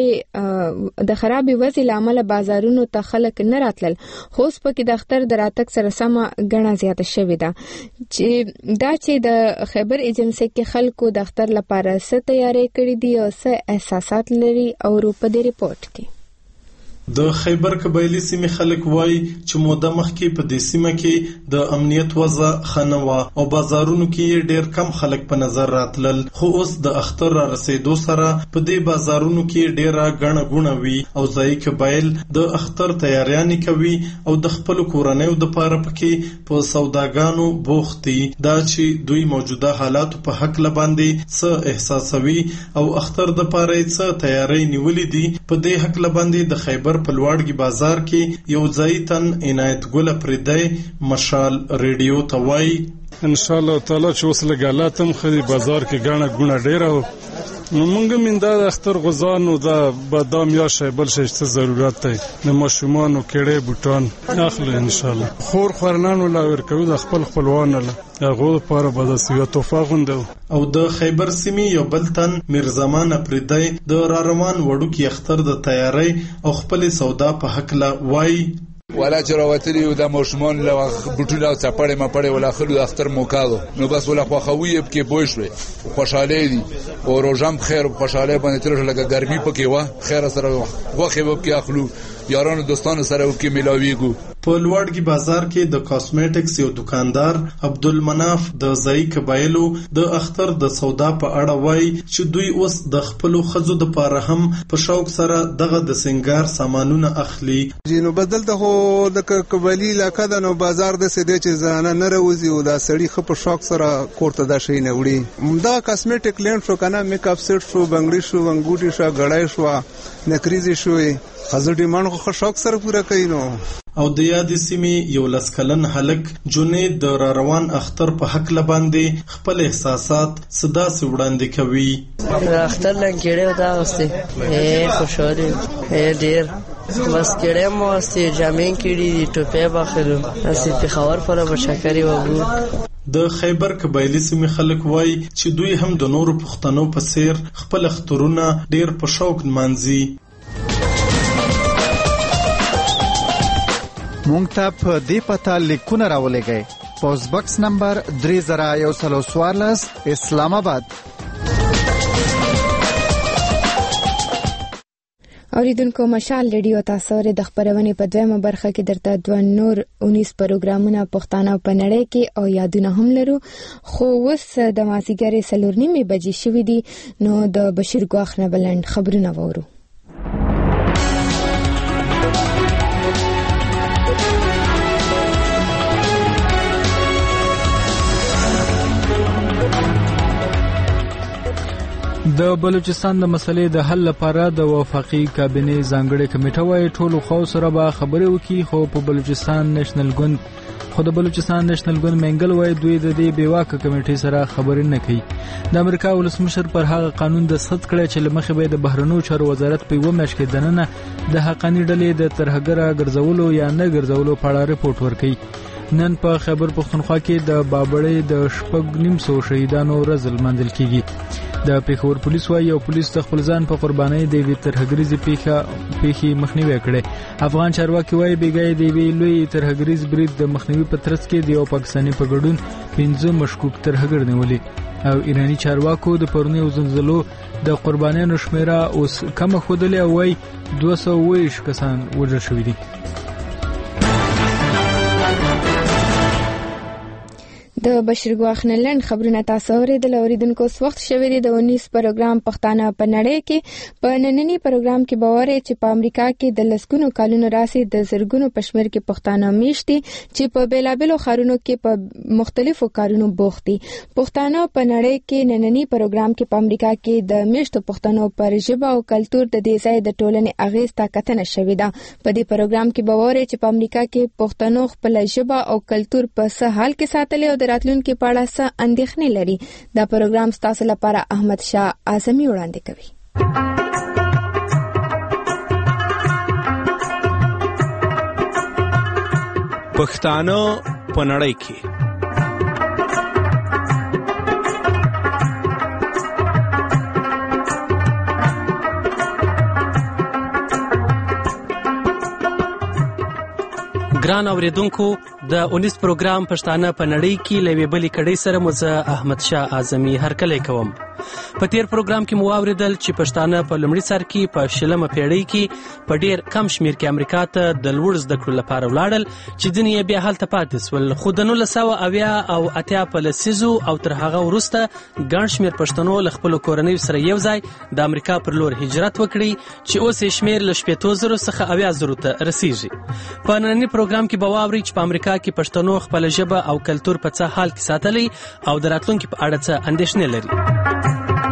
Speaker 1: خرابې وضع لامل بازارونو ته خلک نه راتلل خو اوس پکې د اختر د راتګ سره سمه ګڼه زیاته شوې ده چې د خیبر ایجنسی کې خلکو د اختر لپاره څه تیاری کړی دی او څه احساسات لري او په دې ریپورت کې
Speaker 20: د خیبر قبایلی سیمې خلک وایي چې موده مخکې په دې سیمه کې د امنیت وضع ښه نه وه او بازارونو کې ډېر کم خلک په نظر راتلل خو اوس د اختر را رسیدو سره په دې بازارونو کې ډېره ګڼه ګوڼه وي او ځایي قبایل د اختر تیاریانې کوي او د خپلو کورنیو دپاره پکې په سوداګانو بوخت دي. دا چې دوی موجوده حالاتو په هکله باندې څه احساسوي او اختر دپاره یې څه تیاری نیولې دي په دې هکله باندې د خیبر په لوړګي بازار کې یو ځای تن عنایت ګل پردی مشال ریډیو ته وایي
Speaker 21: ان شاء الله تعالی چې اوس لګالات هم خري بازار کې غاڼه ګونه ډیره نو مونږ من دا اختر غزانو دا بادام یا شی بل شي څه ضرورت دی د ماشومانو کېړې بوټان اخلي ان شاء الله خور خورنانو لا ورکوي د خپل خپلوان له هغه لپاره به د سیو توفاق غوندو.
Speaker 20: او د خیبر سیمې یو بل تن میرزمان پردی د راروان وړوکی اختر د تیاری او خپل سودا په حق لا وای
Speaker 22: ولا چې راوتلی یو د ماشومان له بوټونه او چپړې مپړې ولا خلو د اختر موکاو نو بس ولا خوخوي کې بوي شوې خوشاله دي او روزم خیر خوشاله باندې تر لګه ګرمي پکې وا خیر سره وخه وب کې اخلو یارانو دوستانو سره وکي ملاويګو.
Speaker 20: په لوړګي بازار کې د کاسمیټکس یو دکاندار عبدالمناف د ځای قبایلو د اختر د سودا په اړه وایي چې دوی اوس د خپلو ښځو دپاره هم په شوق سره دغه د سنگار سامانونه اخلي.
Speaker 23: نو بدل ته د قبایلی علاقه د نو بازار د سده چې زنانه نه راوځي او دا سړی خپ شوق سره کوړه د شي نه وړي دا کاسمیټک لینډ شو کنه میک اپ سیټ شو بنگړی شو انګوټی شو غړای شو نکریزي شو حضرت ایمان خو شوق سره پورا کینو.
Speaker 20: او د یادې سیمې یو لسکلن هلک جنید د را روان اختر په حق لباندې خپل احساسات صدا سي وړاندې کوي.
Speaker 3: اختر لنګړې دا واستي خوشاله ډېر بس کړه مو واستي جامین کړي ټوپه باخلو اسی په خبر پر بشکري وګو.
Speaker 20: د خیبر قبایلی سیمې خلک وایي چې دوی هم د نورو پښتنو په څیر خپل اخترونه ډیر په شوق نمانځي.
Speaker 18: مونږ ته په دې پته لیکونه راولېږئ. پوسټ باکس نمبر 3114 اسلام آباد.
Speaker 1: اوریدونکو مشال ریډیو تاسو لري د خبرونې په دویمه برخه کې درته دوه نور 19 پروګرامونه پښتانه په نړۍ کې او یادونه هم لرو. خو اوس د مازیګر 4:30 بجې شوې دي نو د بشیر ګواخ نه بلند خبرونه وورو.
Speaker 2: د بلوچستان د مسلې د حل لپاره د وفاقي کابینې ځانګړې کمیټه وايي ټولو خو سره به خبرې وکړي خو د بلوچستان نېشنل ګوند منګل وايي دوی د دې بیواکه کمیټې سره خبرې نه کوي. د امریکا ولسمشر پر هغه قانون دستخط کړی چې لمخې به د بهرنیو چارو وزارت په 1 میاشت کې دننه د حقانی ډلې د ترهګره ګرځولو یا نه ګرځولو په اړه ریپورت ورکړي. نن په خیبر پښتونخوا کې د بابړې د 950 شهیدانو ورځ لمانځل کیږي. د پیښور پولیس وايي او پولیس د خپل ځان په قربانۍ د وی ترهګریزي پیښې مخنیوي کړي. افغان چارواکي وايي بیګای دی وی لوی ترهګریز برید د مخنیوي په ترڅ کې د یو پاکستاني په ګډون 15 مشکوک ترهګر نیولې او ایرانی چارواکو د پرونی زلزلو د قربانیانو شمیره اوس کم خودلې او وايي 220 کسان وژل شوي دي. د بشیر ګواخ نه لند خبرونه تاسو اوریدل. اوریدونکو وخت شوی دی د 19 پروګرام پښتانه په نړۍ کې. په نننی پروګرام کې باورې چې په امریکا کې د لسګونو کالونو راسي د زرګونو پښمر کې پښتانه میشتي چې په بیلابلو خارونو کې په مختلفو کارونو بوخت دي. پښتانه په نړۍ کې نننی پروګرام کې په امریکا کې د میشتو پښتنو پر ژبه او کلچر د دې ځای د ټولنې اغیز تاکتنه شوې ده. په دې پروګرام کې باورې چې په امریکا کې پښتنو خپل ژبه او کلچر په څه حال کې ساتلې او راتلونکي په اړه څه اندېښنې لري. دا پروګرام ستاسو لپاره احمد شاه اعظمي وړاندې کوي.
Speaker 13: پښتانه په نړۍ کې ګران اوریدونکو د 19 پروګرام پښتانه په نړۍ کې لوي بلی کړي سره مزه احمد شاه اعظمي هرکلی کوم. په تیر پروګرام کې مو اوریدل چې پښتانه په لومړي سر کې په شلمه پیړۍ کې په ډیر کم شمیر کې امریکا ته د لوړ زده کړو لپاره ولاړل چې ځینې بیا هلته پاتې سول. خو د 1980 او 80 په لسیزو او تر هغه وروسته ګڼ شمیر پښتنو له خپل کورنۍ سره یو ځای د امریکا پر لور هجرت وکړي چې اوس یې شمیر له 70,000 څخه 80,000 ته رسیږي. په نننی پروګرام کې به واورئ چې په امریکا کې پښتنو خپل ژبه او کلتور په څه حال کې ساتلی او د راتلونکي په اړه څه اندېښنې لري.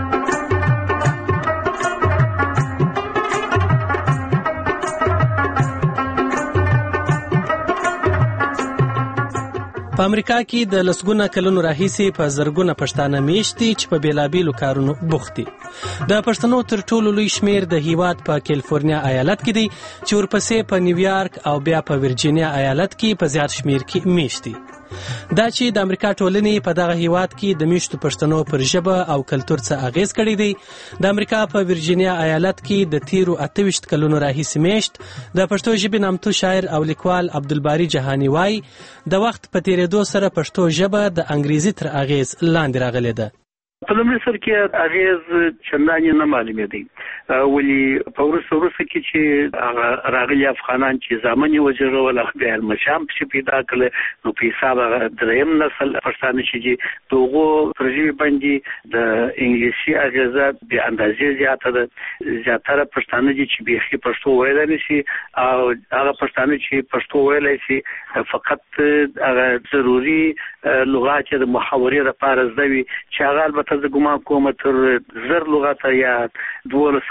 Speaker 13: په امریکا کې د لسګونه کلونو راهیسې په زرګونه پښتانه میشتي چې په بیلابیلو کارونو بوخت دي. د پښتنو تر ټولو لوی شمیر د هیواد په کیلیفورنیا ایالت کې دی چې ورپسې په نیویارک او بیا په ورجینیا ایالت کې په زیات شمیر کې میشتي. دا چې د امریکا ټولنې په دغه هیواد کې د میشتو پښتنو پر ژبه او کلتور څه اغیز کړی دی. د امریکا په ورجینیا ایالت کې د تیرو 28 کلونو راهیسې میشت د پښتو ژبې نامتو شاعر او لیکوال عبدالباری جهانی وای د وخت په تیریدو سره پښتو ژبه د انګریزي تر اغیز لاندې راغلې ده.
Speaker 7: په لومړي سر کې اغیز چندانې نه معلومېدی ولې په وروسته کې چې راغلي افغانان چې زامن یې وجرول بیا المشام چې پیدا کړل نو په حساب دریم نسل پښتانه چې دغه پر ژبې باندې د انګلیسي اغیزه به اندازې زیاته ده. زیاتره پښتانه چې بيخي پښتو ویلای نشي او هغه پښتانه چې پښتو ویلای شي فقط هغه ضروري لغات د محاورې لپاره زده وي چې هغه البته زه ګومان کوم تر 1000 لغات یا 1200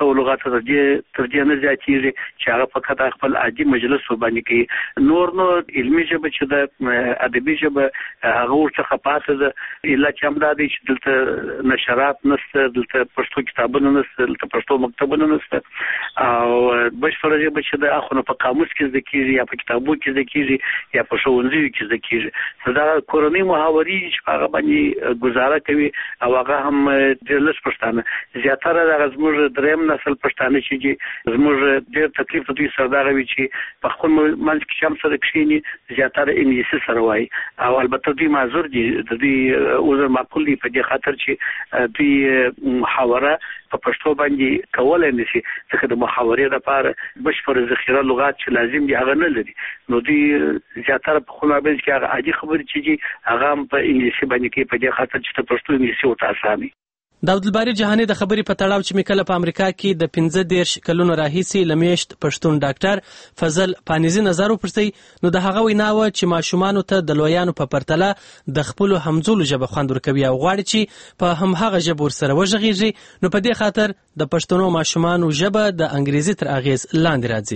Speaker 7: 200 لغات تر دې نه زیاتېږي چې هغه فقط خپل عادي مجلس باندې کوي. نور نو علمي ژبه چې د ادبي ژبه هغه ورڅخه پاتې ده الا چې هم دا دی چې دلته نشرات نشته، دلته پښتو کتابونه نشته، دلته پښتو مکتبونه نشته او بشپړه ژبه چې د اخونه په قاموس کې زده کېږي یا په کتابو کې زده کېږي یا په ښوونځیو کې زده کېږي. دا کورنۍ محاورې چې هغه باندې گزاره کوي او هغه هم ډېر لږ پښتانه زیاتره د زموږ دریم نسل پښتانه چې زموږ ډېر تکلیف دوی سره دا وي چې په خپل منځ کې هم سره کښیني زیاتره انګلیسي سره وایي او البته دوی معذور دي، د دوی عذر معقول دی په دې خاطر چې دوی محاوره په پښتو باندې کولای نشي ځکه د محاورې لپاره بشپړ ذخیره لغات چې لازم دي هغه نه لري. نو دوی زیاتره په خپل مابین کې هغه عادي خبرې چې هغه هم په انګلیسي باندې کوي په دې خاطر چې په پښتو انګلیسي ورته اسانه.
Speaker 13: داود الباری جهانی د خبرې په تړاو چې میکله په امریکا کې د 15 کلونو راهیسي لمیشت پښتون ډاکټر فضل پانیزي نظر وپرسي نو د هغه ویناوه چې ماشومانو ته د لویانو په پرتله د خپل همزولو ژبه خوند ورکوي او غواړي چې په همغه ژبه ورسره وژغېږي نو په دې خاطر د پښتنو ماشومانو ژبه د انګریزي تر اغیز لاندې راځي.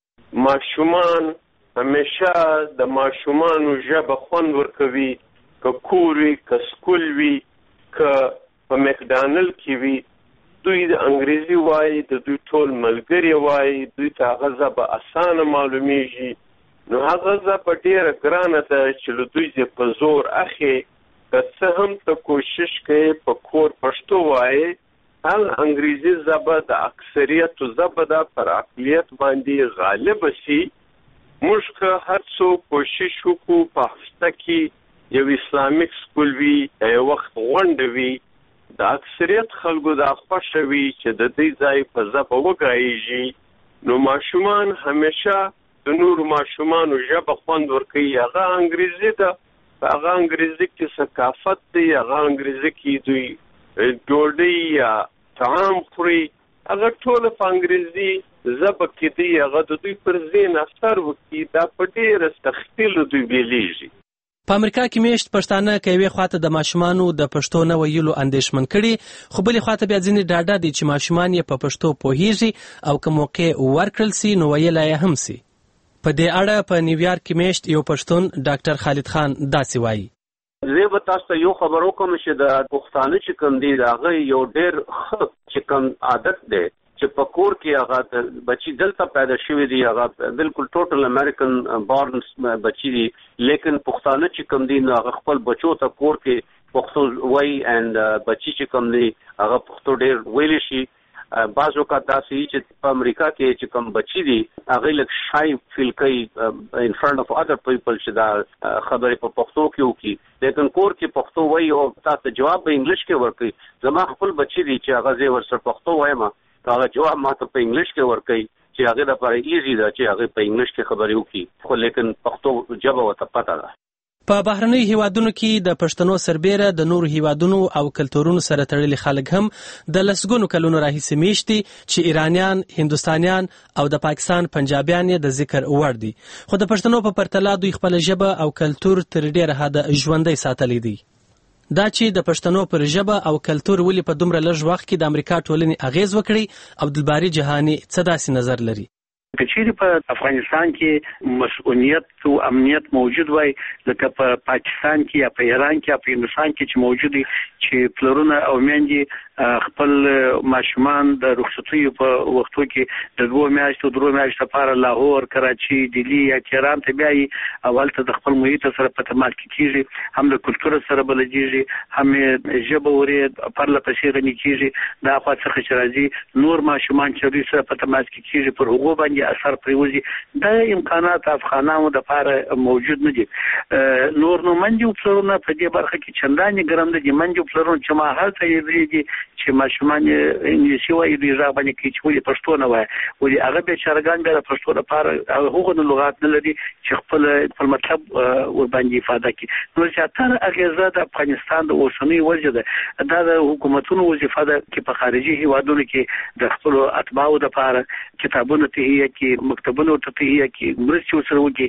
Speaker 4: ماشومان همیشه د ماشومانو ژبه خوند ورکوي که کور وي که سکول وي که په مکډانل کې وي دوی د انګریزي وایي د دوی ټول ملګري وایي دوی ته هغه ژبه اسانه معلومیږي نو هغه ژبه ډېره ګرانه ده چې له دوی دې په زور اخې که څه هم ته کوشش کوي په کور پښتو وایي هغه انګریزي ژبه د اکثریتو ژبه ده پر اقلیت باندې غالبه شي. موږ که هر څوک کوشش وکړو په هفته کې یو اسلامیک سکول وي یو وخت غونډه وي د اکثریت خلکو دا خوښه وي چې د دې ځای په ژبه وګایږي نو ماشومان همیشه د نورو ماشومانو ژبه خوند ورکوي. هغه انګریزي ده، هغه انګریزي کې ثقافت دی، هغه انګریزي کې دوی ډوډۍ یا طعام خوري، هغه ټول په انګریزي ژبه کې دی، هغه د دوی پر ذهن اثر وکړي دا په ډېره سختي له دوی بیلیږي.
Speaker 13: په امریکا کې میشت پښتانه که یوې خواته د ماشومانو د پښتو نه ویلو اندېښمن کړي خو بلې خواته بیا ځینې ډاډه دي چې ماشومان یې په پښتو پوهیږي او که موقع ورکړل سي نو ویلی یې هم سي. په دې اړه په نیویارک کې میشت یو پښتون ډاکټر خالد خان داسې وایي.
Speaker 8: زه به تاسو ته یو خبر وکړم چې د پښتانه چې کوم دی هغه یو ډېر چې کوم عادت دی چې په کور کې هغه بچی دلته پیدا شوی دی هغه بالکل ټوټل امریکن بارنز بچی دی لیکن پښتانه چې کوم دی هغه خپل بچو ته کور کې پښتو وایي اند بچی چې کوم دی هغه پښتو ډېر ویلی شي. بعض اوقات داسې چې په امریکا کې چې کوم بچی دی هغه لږ شای فیل کوي ان فرنٹ اف ادر پیپل چې دا خبرې په پښتو کې وکړي لیکن کور کې پښتو وایي او تاسو جواب په انګلیش کې ورکړي. زما خپل بچی دی چې هغه زه ورسره پښتو وایم هغه جواب ماته په انګلیش کې ورکړي چې هغه لپاره ایزي ده چې هغه په انګلیش کې خبرې وکړي خو لیکن پښتو ژبه ورته پته ده.
Speaker 13: په بهرنیو هیوادونو کې د پښتنو سربیره د نورو هیوادونو او کلتورونو سره تړلي خلک هم د لسګونو کلونو راهیسې میشتي چې ایرانیان، هندوستانیان او د پاکستان پنجابیان یې د ذکر وړ دي خو د پښتنو په پرتله دوی خپل ژبه او کلتور تر ډیره حده ژوندی ساتلی دی. دا چې د پښتنو پر ژبه او کلتور ولې په دومره لږ وخت کې د امریکا ټولنې اغیز وکړي عبدالباری جهانی څه داسې نظر لري.
Speaker 7: که چیرې په افغانستان کې مسؤلیت او امنیت موجود وای لکه په پاکستان کې یا په ایران کې یا په هندوستان کې چې موجود دي چې پلرونه او میندې خپل ماشومان د رخصتیو په وختو کې د 2 میاشتو 3 میاشتو لپاره لاهور، کراچي، دلی یا تهران ته بیایي او هلته د خپل محیط سره په تماس کې کیږي، هم د کلتور سره بلدیږي، هم ژبه ورې پرله پسې غني کیږي. دا خو څه چې راځي نور ماشومان چې دوی سره په تماس کې کیږي پر هغو باندې اثر پریوزي. دا امکانات افغانانو د لپاره موجود نه دي. نور نو منځو پلرونه په دې برخه کې چندانې ګرم دي. منځو پلرونه چې ما هلته یې دي چې ماشومان انګلیسي وایي دوی ځا باندې کې چې ولې پښتو نه وایي ولې هغه به چارګان د پښتو لپاره هغه لغات نه لري چې خپل مطلب ور باندې ifade کړي. نو زیاتره اغیزه د افغانستان د اوسنۍ وضع ده دا د حکومتونو وظیفه ده چې په خارجي هیوادونو کې د خپل اتباعو لپاره کتابونه تهیه کړي، مکتبونه تهیه کړي، مرستې ورسره وکړي.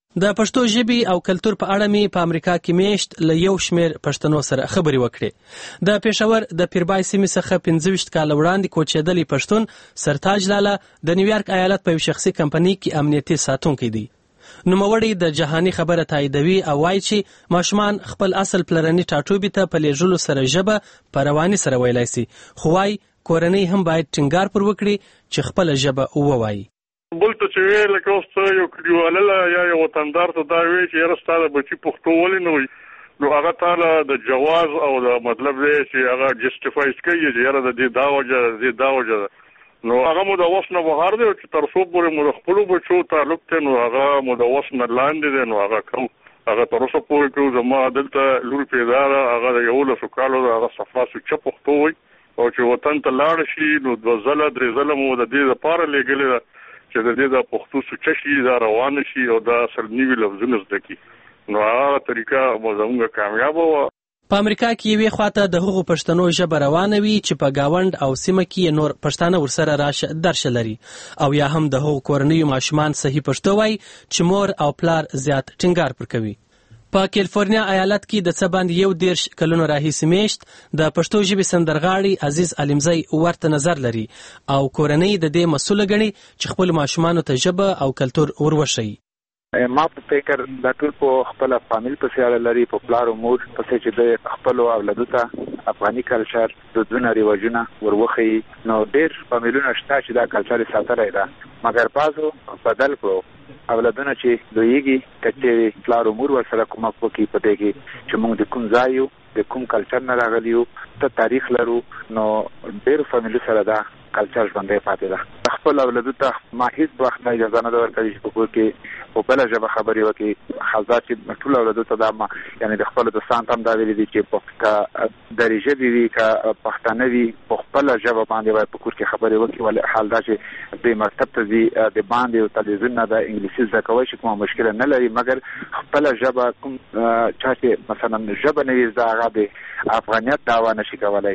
Speaker 13: د پښتو ژبې او کلتور په اړه می په امریکا کې میشت له یو شمیر پښتنو سره خبرې وکړې. د پېښور د پیربای سیمې څخه 25 کال وړاندې کوچېدلی پښتون سرتاج لاله د نیویارک ایالت په یو شخصي کمپنۍ کې امنیتي ساتونکی دی. نوموړی د جهاني خبره تاییدوي او وایي چې ماشومان خپل اصل پلرني ټاټوبي ته په لیږلو سره ژبه په رواني سره ویلی سي، خو وایي کورنۍ هم باید ټینګار پر وکړي چې خپله ژبه ووایي.
Speaker 9: بل ته چې لکه اوس یو کلیواله یا یو وطندار ته دا وایي چې یاره ستا د بچي پښتو ولې نه وایي، نو هغه تاله د جواز او د مطلب دی چې هغه جسټیفایز کوي چې یاره د دې دا وجه د دې دا وجه ده، نو هغه مو د وس نه بهر دی چې تر څو پورې مو د خپلو بچو تعلق دی نو هغه مو د وس نه لاندې دی، نو هغه کوو، هغه تر اوسه پورې کوو. زما دلته لور پیدا ده، هغه د 11 کالو ده، هغه صفا سوچه پښتو وایي، او چې وطن ته لاړ شي نو 2 ځله 3 ځله مو د دې لپاره لېږلې ده چې د دې د پښتو سوچه شي، دا روان شي او دا سره نوي لفظونه زده کړي، نو هغه طریقه مو زموږ کامیابه وه.
Speaker 13: په امریکا کې یوې خواته د هغو پښتنو ژبه روانه وي چې په گاونډ او سیمه کې نور پښتانه ورسره راشه درشه لري، او یا هم د هغو کورنیو ماشومان صحیح پښتو وایي چې مور او پلار زیات ټینګار پر کوي. په کیلیفورنیا ایالت کې د څه باندې 11 کلونو راهیسې میشت د پښتو ژبې سندرغاړي عزیز علمزی ورته نظر لري او کورنۍ د دې مسؤله ګڼي چې خپل ماشومانو ته ژبه او کلتور وروښيي.
Speaker 10: ما په فکر د ټول په خپل فامیل پسې اړه لري، په پلار او مور پسې چې د خپل اولادو ته افغاني کلچر دودونه رواجونه وروخی، نو ډېر فامیلونه شته چې دا کلچر ساتلی ده، مګر بعضو بدل کړو اولادونه چې دویږي کچې پلار او مور ورسره کومک وکړي په دې کې چې موږ د کوم ځای یو، د کوم کلچر نه راغلی یو، ته تاریخ لرو، نو ډېر فامیلو سره دا کلچر ژوندی پاتې ده. خپل اولادو ته ما هیڅ وخت نه اجازه نه ده ورکړې چې په کور کې په بله ژبه خبرې وکړي. حضا چې ټول اولادو ته دا ما یعنې د خپلو دوستانو ته هم دا ویلي دي چې که درې ژبې وي که پښتانه وي په خپله ژبه باندې باید په کور کې خبرې وکړي، ولې حال دا چې دوی مکتب ته ځي د باندې او تلویزیون نه د انګلیسي زده کوی چې کومه مشکله نه لري، مګر خپله ژبه کوم چا چې مثلا ژبه نه وي زده هغه د افغانیت دعوا نشي کولی.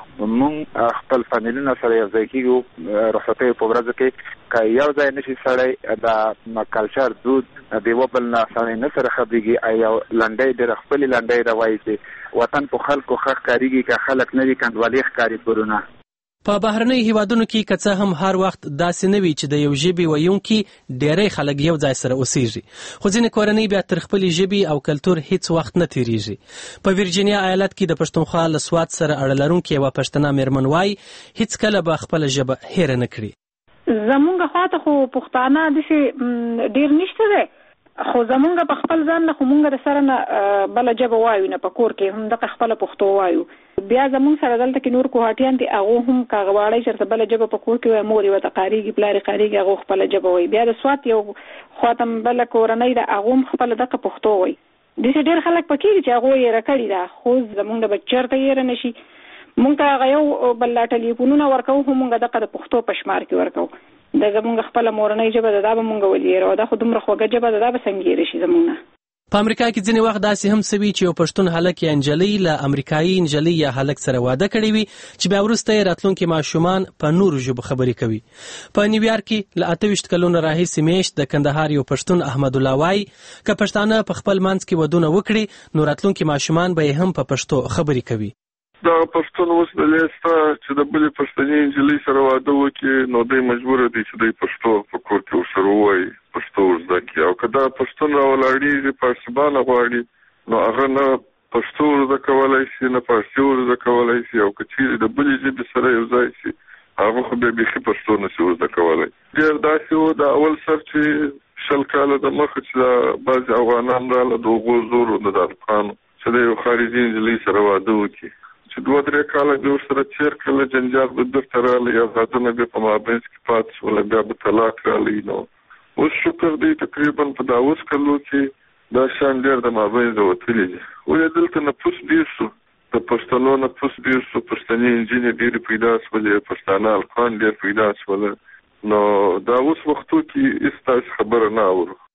Speaker 10: مونږ خپل فامیلونه سره یو ځای کېږو، رخصتیو په ورځو کې که یو ځای نشي سړی د کلچر دود د یوه بل نه سړی نه سره خبرېږي، یو لنډۍ ډېره ښکلې لنډۍ ده وایي چې وطن په خلکو ښه ښکارېږي که خلک نه وي کنډوالې ښکاري پرونه.
Speaker 13: په بهرنۍ هیوادونو کې که څه هم هر وخت داسې نه وي چې د یو ژبې ویونکي ډېری خلک یو ځای سره اوسیږي، خو ځینې کورنۍ بیا تر خپلې ژبې او کلتور هیڅ وخت نه تیریږي. په ویرجینیا ایالت کې د پښتونخوا له سوات سره اړه لرونکې یوه پښتنه میرمن وایي هیڅ کله به خپله ژبه هیره نه کړي.
Speaker 11: زمونږ خواته خو پښتانه داسې ډېر نشته دی، خو زمونږ په خپل ځان نه خو مونږ د سره نه بله ژبه وایو نه، په کور کې هم دغه خپله پښتو وایو. بیا زمونږ سره دلته کې نور کوهاټیان دي، هغو هم که غواړی چېرته بله ژبه په کور کې وایي، مور یې ورته قارېږي پلار یې قارېږي، هغو خپله ژبه وایي. بیا د سوات یو خواته بله کورنۍ ده، هغو هم خپله دغه پښتو وایي. داسې ډېر خلک پکې دي چې هغو یې هیره کړې ده، خو زمونږ نه به چېرته یې هیره نه شي. مونږ ته هغه یو بل ټلیفونونه ورکوو، خو مونږ دغه د پښتو په شمار کې ورکوو. دا زمونږ خپله مورنۍ ژبه ده، دا به مونږ ولې هیروو، دا خو دومره خوږه ژبه ده، دا به څنګه هیره شي زمونږ نه.
Speaker 13: په امریکا کې ځینې وخت داسې هم سوي چې یو پښتون هلک یا نجلۍ له امریکایي نجلۍ یا هلک سره واده کړی وي چې بیا وروسته یې راتلونکي ماشومان په نورو ژبو خبرې کوي. په نیویارک کې له 28 کلونو راهیسې میشت د کندهار یو پښتون احمد الله وایي که پښتانه په خپل منځ کې ودونه وکړي نو راتلونکي ماشومان به یې هم په پښتو خبرې کوي.
Speaker 9: دا پښتون اوس د لیسته چې د بلې پښتنې نجلۍ سره واده وکړي نو دی مجبوره دی چې دی پښتو په کور کې ورسره ووایي، پښتو زده کړي، او که دا پښتون راولاړېږي پارسیبانه غواړي نو هغه نه پښتو زده کولی شي نه فارسي زده کولی شي، او که چیرې د بلې ژبې سره یو ځای شي هغه خو بیا بیخي پښتو نشي زده کولی. ډېر داسې و د اول سر چې 20 کاله د مخه چې دا بعضې افغانان راله د هغو زورو د افغانو چې د یو خارجي نجلۍ سره واده وکړي چې 2-3 کاله بیا ورسره تېر کړله، جنجال به بیرته راغلی، اولادونه بیا په مابینځ کې پاتې شول، بیا به طلاق راغلی. نو اوس شکر دی تقریبا په دا 20 کلو کې دا شیان ډېر د مابینځه وتلي دي. ولې دلته نفوس ډېر شو، د پښتنو نفوس ډېر شو، پښتنې نجونې ډېرې پیدا شولې، پښتانه هلکان ډېر پیدا شول، نو دا اوس وختو کې هېڅ داسې خبره نه اورو.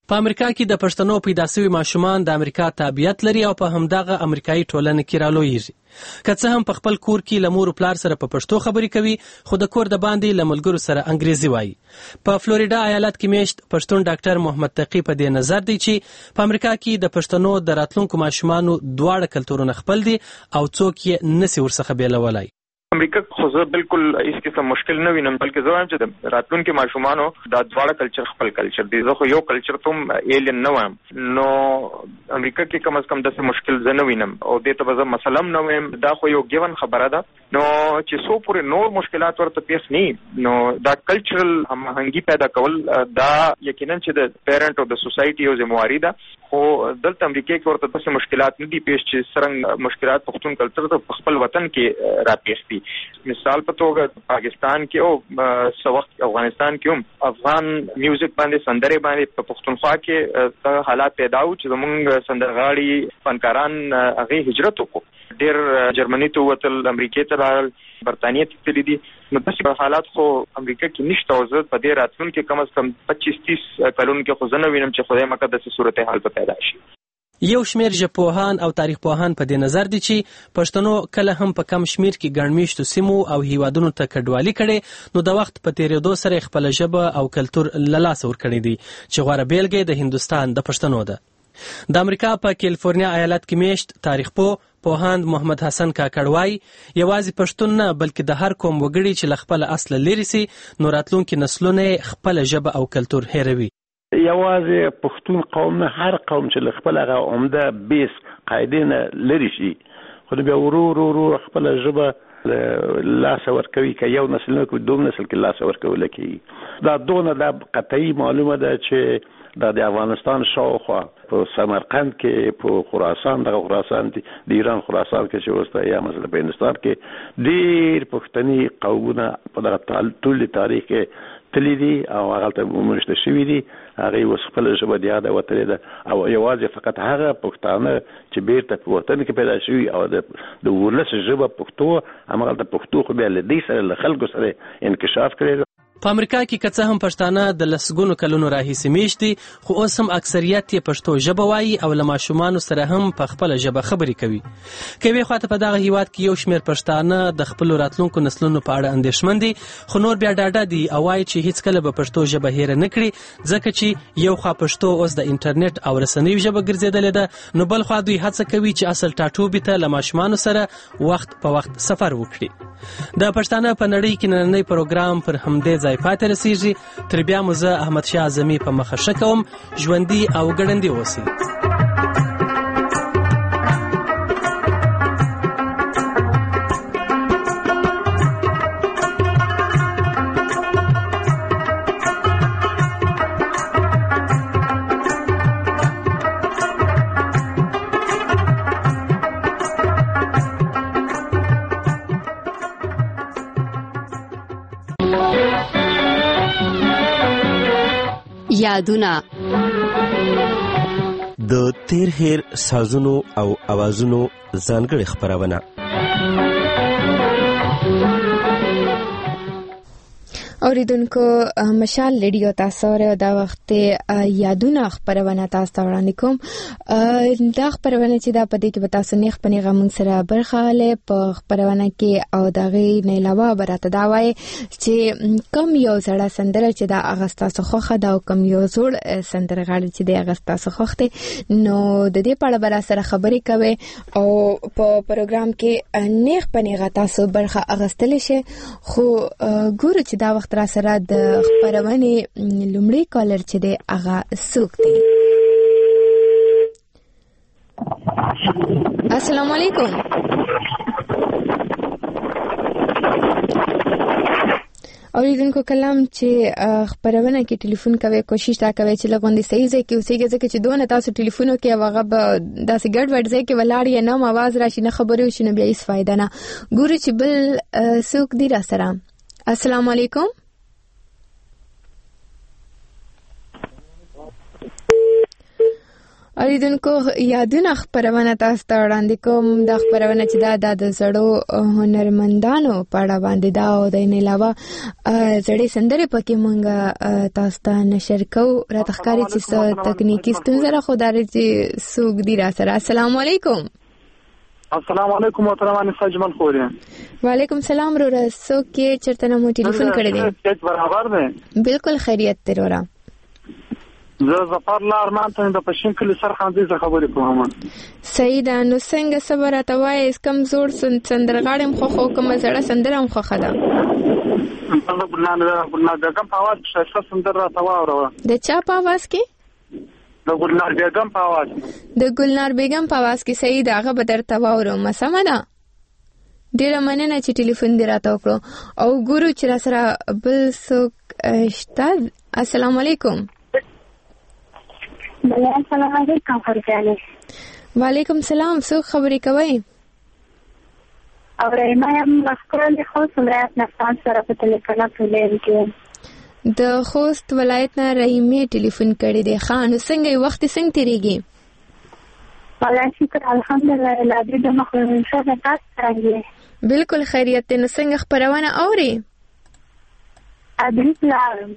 Speaker 13: په امریکا کې د پښتنو پیدا شوي ماشومان د امریکا تابعیت لري او په همدغه امریکایي ټولنه کې رالویږي. که څه هم په خپل کور کې له مور او پلار سره په پښتو خبرې کوي، خو د کور د باندې له ملګرو سره انګریزي وایي. په فلوریډا ایالت کې میشت پښتون ډاکټر محمد تقی په دې نظر دی چې په امریکا کې د پښتنو د راتلونکو ماشومانو دواړه کلتورونه خپل دي او څوک یې نسی ورڅخه بیلولای.
Speaker 5: امریکا خو زه بالکل هیڅ قسم مشکل نه وینم، بلکې زه وایم چې د راتلونکي ماشومانو دا دواړه کلچر خپل کلچر دی. زه خو یو کلچر ته هم ایلین نه وایم، نو امریکا کې کم از کم داسې مشکل زه نه وینم او دې ته به زه مسله هم نه وایم. دا خو یو ګیون خبره ده، نو چې څو پورې نور مشکلات ورته پیښ نه، نو دا کلچرل هماهنګي پیدا کول دا یقینا چې د پیرنټ او د سوسایټي یو ذمہواری ده. خو دلته امریکا کې ورته داسې مشکلات نه دي پیښ چې څرنګه مشکلات پښتون کلچر ته خپل وطن کې را پیښ دي. مثال په توګه پاکستان کې او څو وخت افغانستان کې هم افغان میوزیک باندې سندرې باندې په پښتونخوا کې حالات پیدا و چې زمونږ سندرغاړي فنکاران هغه هجرت وکړو، ډېر جرمني ته وتل، امریکا ته راغلل، برتانیې ته تللي دي. نو داسې حالات خو امریکا کې نشته او زه په دې راتلونکي کم از کم 25-30 کلونو کې خو زه نه وینم چې خدای مکه داسې صورتحال به پیدا شي.
Speaker 13: یو شمیر ژبپوهان او تاریخ پوهان په دې نظر دي چې پښتنو کله هم په کم شمیر کې ګڼمیشتو سیمو او هیوادونو ته کډوالي کړي، نو د وخت په تیریدو سره خپل ژبه او کلتور له لاسه ورکړي دي چې غوره بیلګه د هندوستان د پښتنو ده. د امریکا په کیلیفورنیا ایالت کې میشت تاریخ پوهاند محمد حسن کاکړ یوازې پښتون نه بلکې د هر قوم وګړي چې له خپل اصل لري سي، نو راتلونکي نسلونه خپل ژبه او کلتور هیروي.
Speaker 6: یوازې پښتون قوم نه، هر قوم چې له خپل هغه عمده بیس قاعدې نه لري شي، خو بیا ورو خپل ژبه لاس ورکوي، که یو نسل نه کوي دوم نسل کې لاس ورکول کېږي. دا دونه دا قطعي معلومه ده چې د افغانستان شاوخوا په سمرقند کې، په خراسان، دغه خراسان د ایران خراسان کې چې اوس یا مثلا په هندوستان کې ډېر پښتني قومونه په دغه ټول تاریخ کې تللی دي او هغه ته مشته شوي دي. هغه اوس خپل ژبه د یاده وتلې ده او یوازې فقط هغه پښتانه چې بیرته په وطن کې پیدا شوي او د ولس ژبه پښتو، هماغه د پښتو خو بیا له دې سره له خلکو سره انکشاف کړی.
Speaker 13: په امریکا کې که څه هم پښتانه د لسګونو کلونو راهیسې میشت دي، خو اوس هم اکثریت یې پښتو ژبه وایي او له ماشومانو سره هم په خپله ژبه خبرې کوي. که یوې خواته په دغه هیواد کې یو شمېر پښتانه د خپلو راتلونکو نسلونو په اړه اندېښمن دي، خو نور بیا ډاډه دي او وایي چې هیڅکله به پښتو ژبه هیره نه کړي، ځکه چې یو خوا پښتو اوس د انټرنیټ او رسنیو ژبه ګرځېدلې ده، نو بل خوا دوی هڅه کوي چې اصل ټاټوبي ته له ماشومانو سره وخت په وخت سفر وکړي. د پښتانه په نړۍ کې نننی پروګرام پر همدې ځای پاتې رسیږي. تر بیا مو زه احمد شاه اعظمي په مخه ښه کوم. ژوندي او ګړندي اوسئ.
Speaker 12: یادونه د تیر هیر سازونو او اوازونو ځانګړې خپرونه.
Speaker 1: اوریدونکو مشال ریډیو تاسو سره دا وخت یادونه خبرونه تاسو ته وړاندې کوم. دا خبرونه چې دا پدې کې به تاسو نه خپل غمون سره برخه لې په خبرونه کې او دا غي نه علاوه برته دا وایي چې کم یو سړی سندره چې دا اغستا سخوخه دا کم یو زوړ سندرغاړي چې د اغستا سخوخته، نو د دې په اړه بر سره خبرې کوي او په پروګرام کې نیغ پنیغه تاسو برخه اغستل شي. خو ګورو چې دا وخت را سره د خبرونه لومړی کالر چې دی هغه څوک دی. السلام علیکم. اوریدونکو کلام چې خبرونه کې ټلیفون کوي کوشش تا کوي چې لغوندې صحیح ځای کې اوسېږي، ځکه چې دونه تاسو ټلیفونو کې هغه به داسې ګډ وډ ځای کې ولاړ یا نه आवाज راشي نه خبرې وشي، نو بیا هیڅ فایده نه. ګورو چې بل څوک دی را سره. السلام علیکم. اوریدونکو یادونه خبرونه تاسو ته وړاندې کوم د خبرونه چې دا د زړو هنرمندانو په اړه باندې دا او د نه علاوه زړې سندرې پکې مونږ تاسو ته نشر کوو راته ښکاري چې تکنیکی ستونزه را خو داري چې سوق دی را سره. السلام علیکم.
Speaker 14: السلام علیکم محترم انیسا جمال خوري.
Speaker 1: وعلیکم السلام رورا. سو کې چرته نو ټلیفون کړی دی؟
Speaker 14: برابر دی.
Speaker 1: بالکل خیریت دی رورا.
Speaker 14: زه ظفر لارمان ته د پښین کلی سرخاندې څخه خبرې کوم.
Speaker 1: سید نو څنګه صبر اتوای اس کم زور سندرغاړم خو کوم زړه سندرم خو خدا.
Speaker 14: څنګه ګلنار بیگم په आवाज څه سندر را تواوره.
Speaker 1: د چا په आवाज کې؟
Speaker 14: د ګلنار بیگم په आवाज.
Speaker 1: د ګلنار بیگم په आवाज کې سید هغه به در تواوره مسمه ده. ډیره مننه چې ټلیفون دی راته وکړو او ګورو چې را سره بل څوک شته. السلام علیکم.
Speaker 15: السلام علیکم خورجانې.
Speaker 1: وعلیکم السلام. څوک خبرې کوي؟
Speaker 15: اورې ما هم مسکرل خو سمرات نفسان سره په ټلیفون پلان کې
Speaker 1: د خوست ولایت نه رحیمه ټلیفون کړی دی. خان څنګه وخت څنګه تیریږي؟
Speaker 15: والله شکر الحمدلله لا دې د مخ له شاده تاسو راغلی.
Speaker 1: بالکل خیریت نه. څنګه خبرونه اوري؟
Speaker 15: ادریس لارم.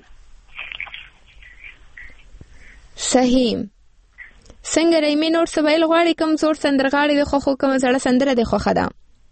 Speaker 1: صحیح. څنګه رحیمه نور سوال غواړي کوم زور سندرغاړي د خو کوم زړه سندره د خو خدا؟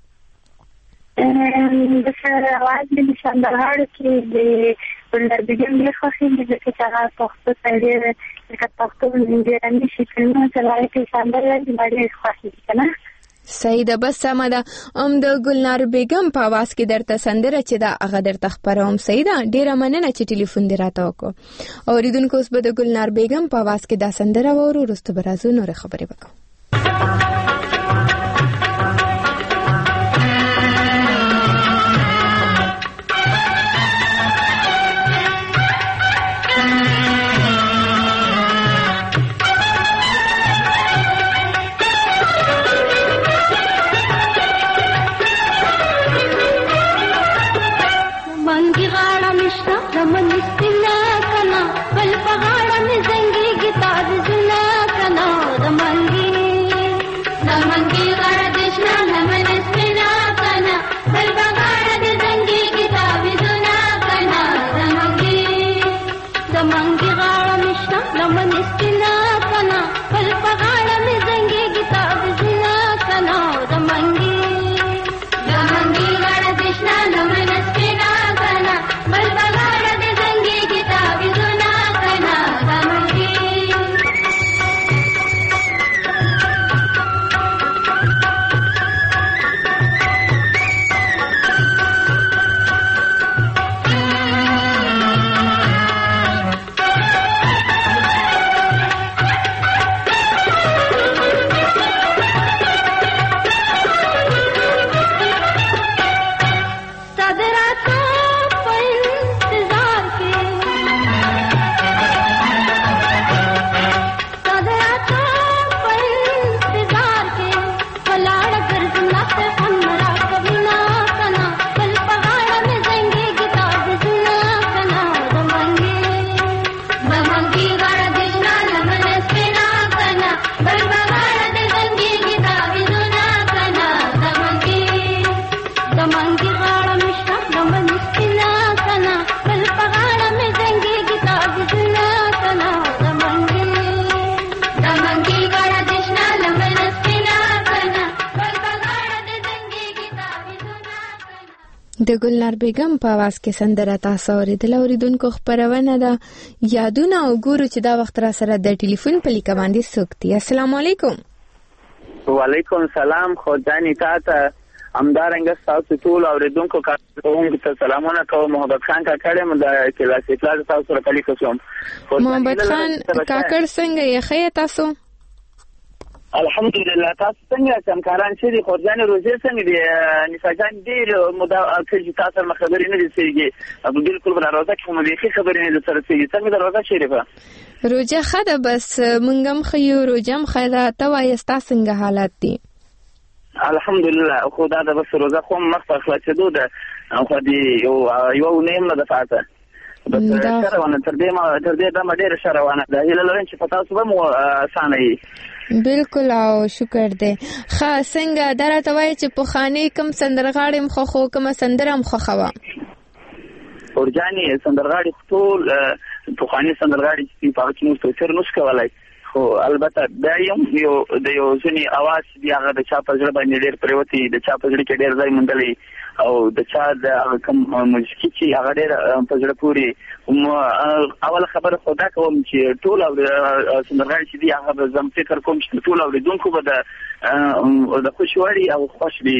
Speaker 15: د سره आवाज د سندرغاړي کې د ولر بګم له خو خې د چې هغه پښتو سره د پښتو د انګلیسي شکلونو سره کې سندره د باندې خوښي کنه.
Speaker 1: صحیح ده. بس سمه ده. د ګلنار بیگم په आवाज کې درته سندره چې دا هغه درته خبروم. صحیح ده. ډیره مننه چې ټلیفون دی راته وکړو. اوریدونکو اوس به د ګلنار بیگم په आवाज کې دا سندره وورو. وروسته به راځو نور خبرې وکړو. د ګلنار بیگم په आवाज کې سندره تاسو اوریدل. اوریدونکو خبرونه ده یادونه او ګورو چې دا وخت را سره د ټلیفون په لیک باندې سوکتي. السلام علیکم.
Speaker 17: وعلیکم السلام. خدای ته همدارنګه تاسو ټول اوریدونکو ته سلامونه کوم. محمد خان کاکړ م د کلاس اطلاع تاسو سره کلی کوم.
Speaker 1: محمد خان کاکړ څنګه یې خیر تاسو؟
Speaker 17: الحمدلله. تاسو څنګه همکاران چې د خورجان روزي څنګه دي؟ نساجان ډیر مدا چې تاسو مخبري نه دي سيږي. بالکل بل روزه کې مو دې خبرې نه سره سيږي. څنګه د روزه شریفه
Speaker 1: روزه خده بس منګم خيو روزم خدا ته وای تاسو څنګه حالات دي؟
Speaker 17: الحمدلله. خدا د بس روزه خو مخ په خلاصېدو ده. خو دې یو نیم نه ده فاته بس روانه تر دې دا ډېر شروانه ده هله لرم چې پتا سو مو اسانه وي
Speaker 1: بالکل او شکر دې خاص څنګه درته وای چې په خاني کم سندرغاړي مخخو کم سندرم خخوا
Speaker 17: اورجاني سندرغاړي ټول په خاني سندرغاړي چې په کې نو څه نوش کولای خو البته دا یو د یو ځنی आवाज دی هغه د چا په ځړ باندې ډېر پریوتی د چا په ځړ کې ډېر ځای مندلې او د چا د کوم موسیقي چې هغه ډېر په ځړ پوری اول خبره خدا کوم چې ټول او سندرغاړي چې دی هغه زم فکر کوم چې ټول او دونکو به د خوشوالي او خوشبي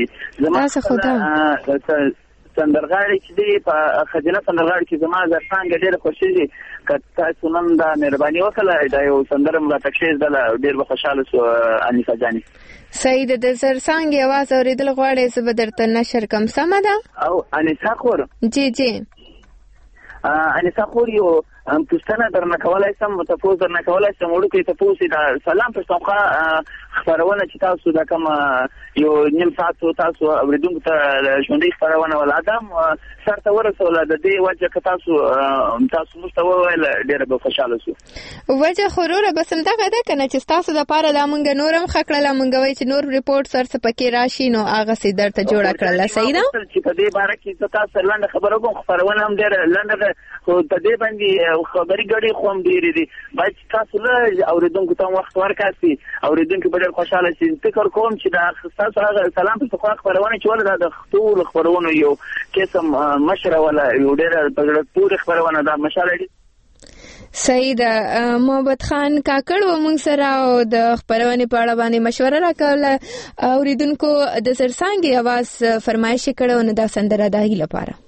Speaker 17: زموږ سندرغاړي چې دی په خزینه سندرغاړي کې زما ځانګړي ډېر خوشحالي کته سنن دا مهرباني وکړه دا یو سندرم را تکشیز دل ډېر خوشاله سو انیسا جانی
Speaker 1: سید د سرسانګي आवाज اوریدل غواړي چې بدرته نشر کم سم ده
Speaker 17: او انیسا خور
Speaker 1: جی
Speaker 17: انیسا خور یو پښتنه درنه کولای سم تاسو درنه کولای سم ورته تاسو دا سلام پښتونخوا خبرونه چې تاسو دا کوم یو نیم ساعت تاسو اوریدونکو ته ژوندۍ خبرونه ول ادم شرط ورسول د دې وجه ک تاسو مستوى ولا ډېر به خوشاله شو
Speaker 1: وجه خروره بس همدغه ده کنه چې تاسو د پاره د مونږ نورم خکړه مونږ وای چې نور ریپورت سره پکې راشي نو هغه سي درته جوړه کړل صحیح ده
Speaker 17: چې په دې باره کې تاسو لاندې خبرو کوم خبرونه هم ډېر لاندې خو په دې باندې خبري غړي خوم ډېری دي باید تاسو له اوریدونکو ته وخت ورکاسي اوریدونکو به ډېر خوشاله شي فکر کوم چې دا تاسو هغه سلام په خوا خبرونه چې ولدا د خطول خبرونه یو قسم مشره ولا یو ډېر په پوره خبرونه دا مشاله دي
Speaker 1: سید محمد خان کاکړ و موږ سره او د خبرونه په اړه باندې مشوره راکړه اوریدونکو د سرسانګي आवाज فرمایش کړو نو دا سندره دایي لپاره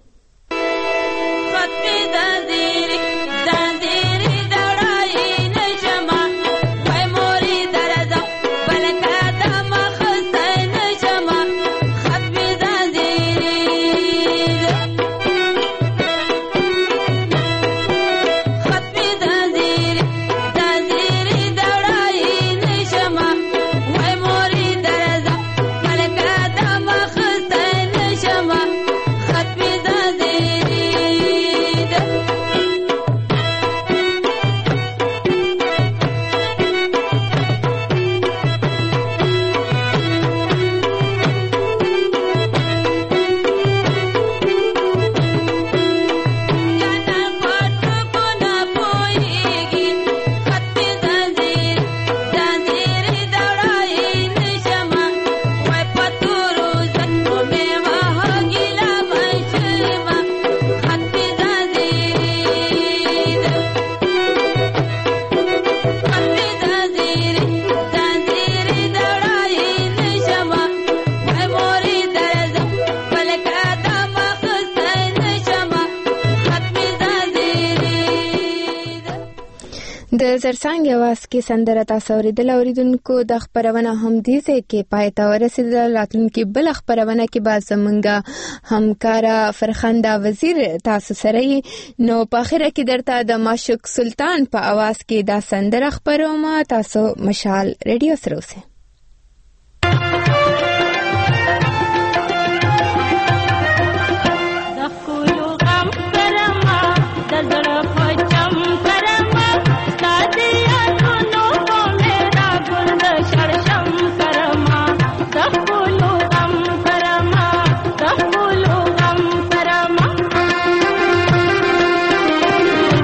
Speaker 1: د زرسانګ आवाज کې سندره تاسو اوریدل اوریدونکو د خبرونه هم دي چې پایته ورسېدل راتلونکي بل خبرونه کې باز زمونږه همکارا فرخنده وزیر تاسو سره نو په اخره کې درته د معشوق سلطان په आवाज کې دا سندره خبروم تاسو مشال ریډیو سره اوسئ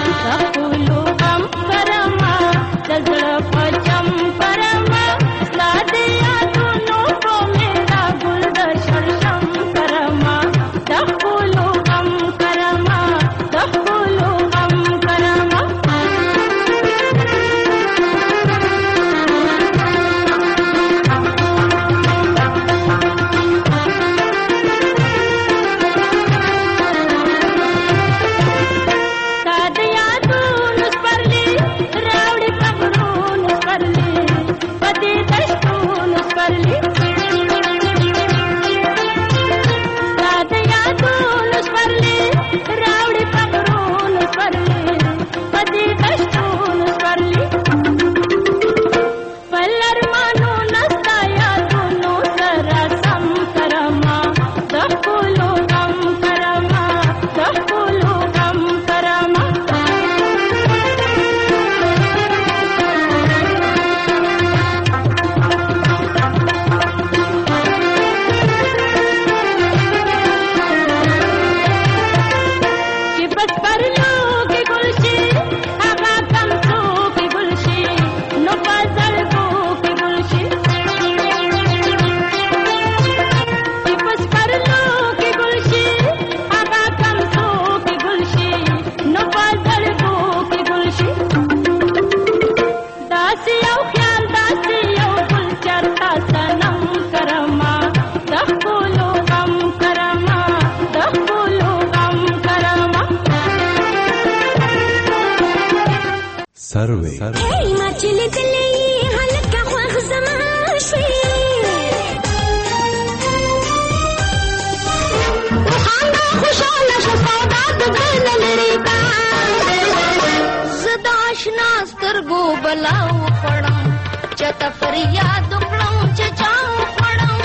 Speaker 16: Stop. سروې
Speaker 19: ما چې لیدلې هلکه خوښ زما شوې خوشاله شو سودا د ګل لري تا زدا آشنا سترګو بلا وخړم چته فریاد وکړم چې چا وخړم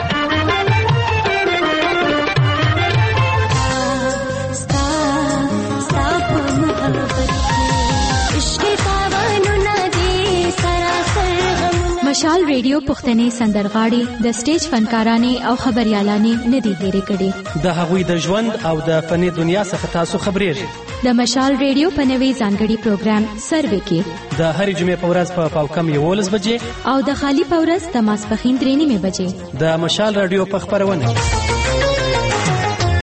Speaker 19: ستا په محبت عشق پاونو ندی سراسر
Speaker 21: مشال ریډیو پښتني سندرغاړي د سټیج فنکارانې او خبريالانې ندي هېرې کړي
Speaker 13: د هغوی د ژوند او د فني دنیا څخه تاسو خبرېږئ
Speaker 21: د مشال ریډیو په نوي ځانګړي پروګرام سروې کې
Speaker 13: د هرې جمعې په ورځ په پاوکم 11 بجې
Speaker 21: او د خالی په ورځ د ماسپښین 3:30 بجې
Speaker 13: د مشال رادیو په خبرونه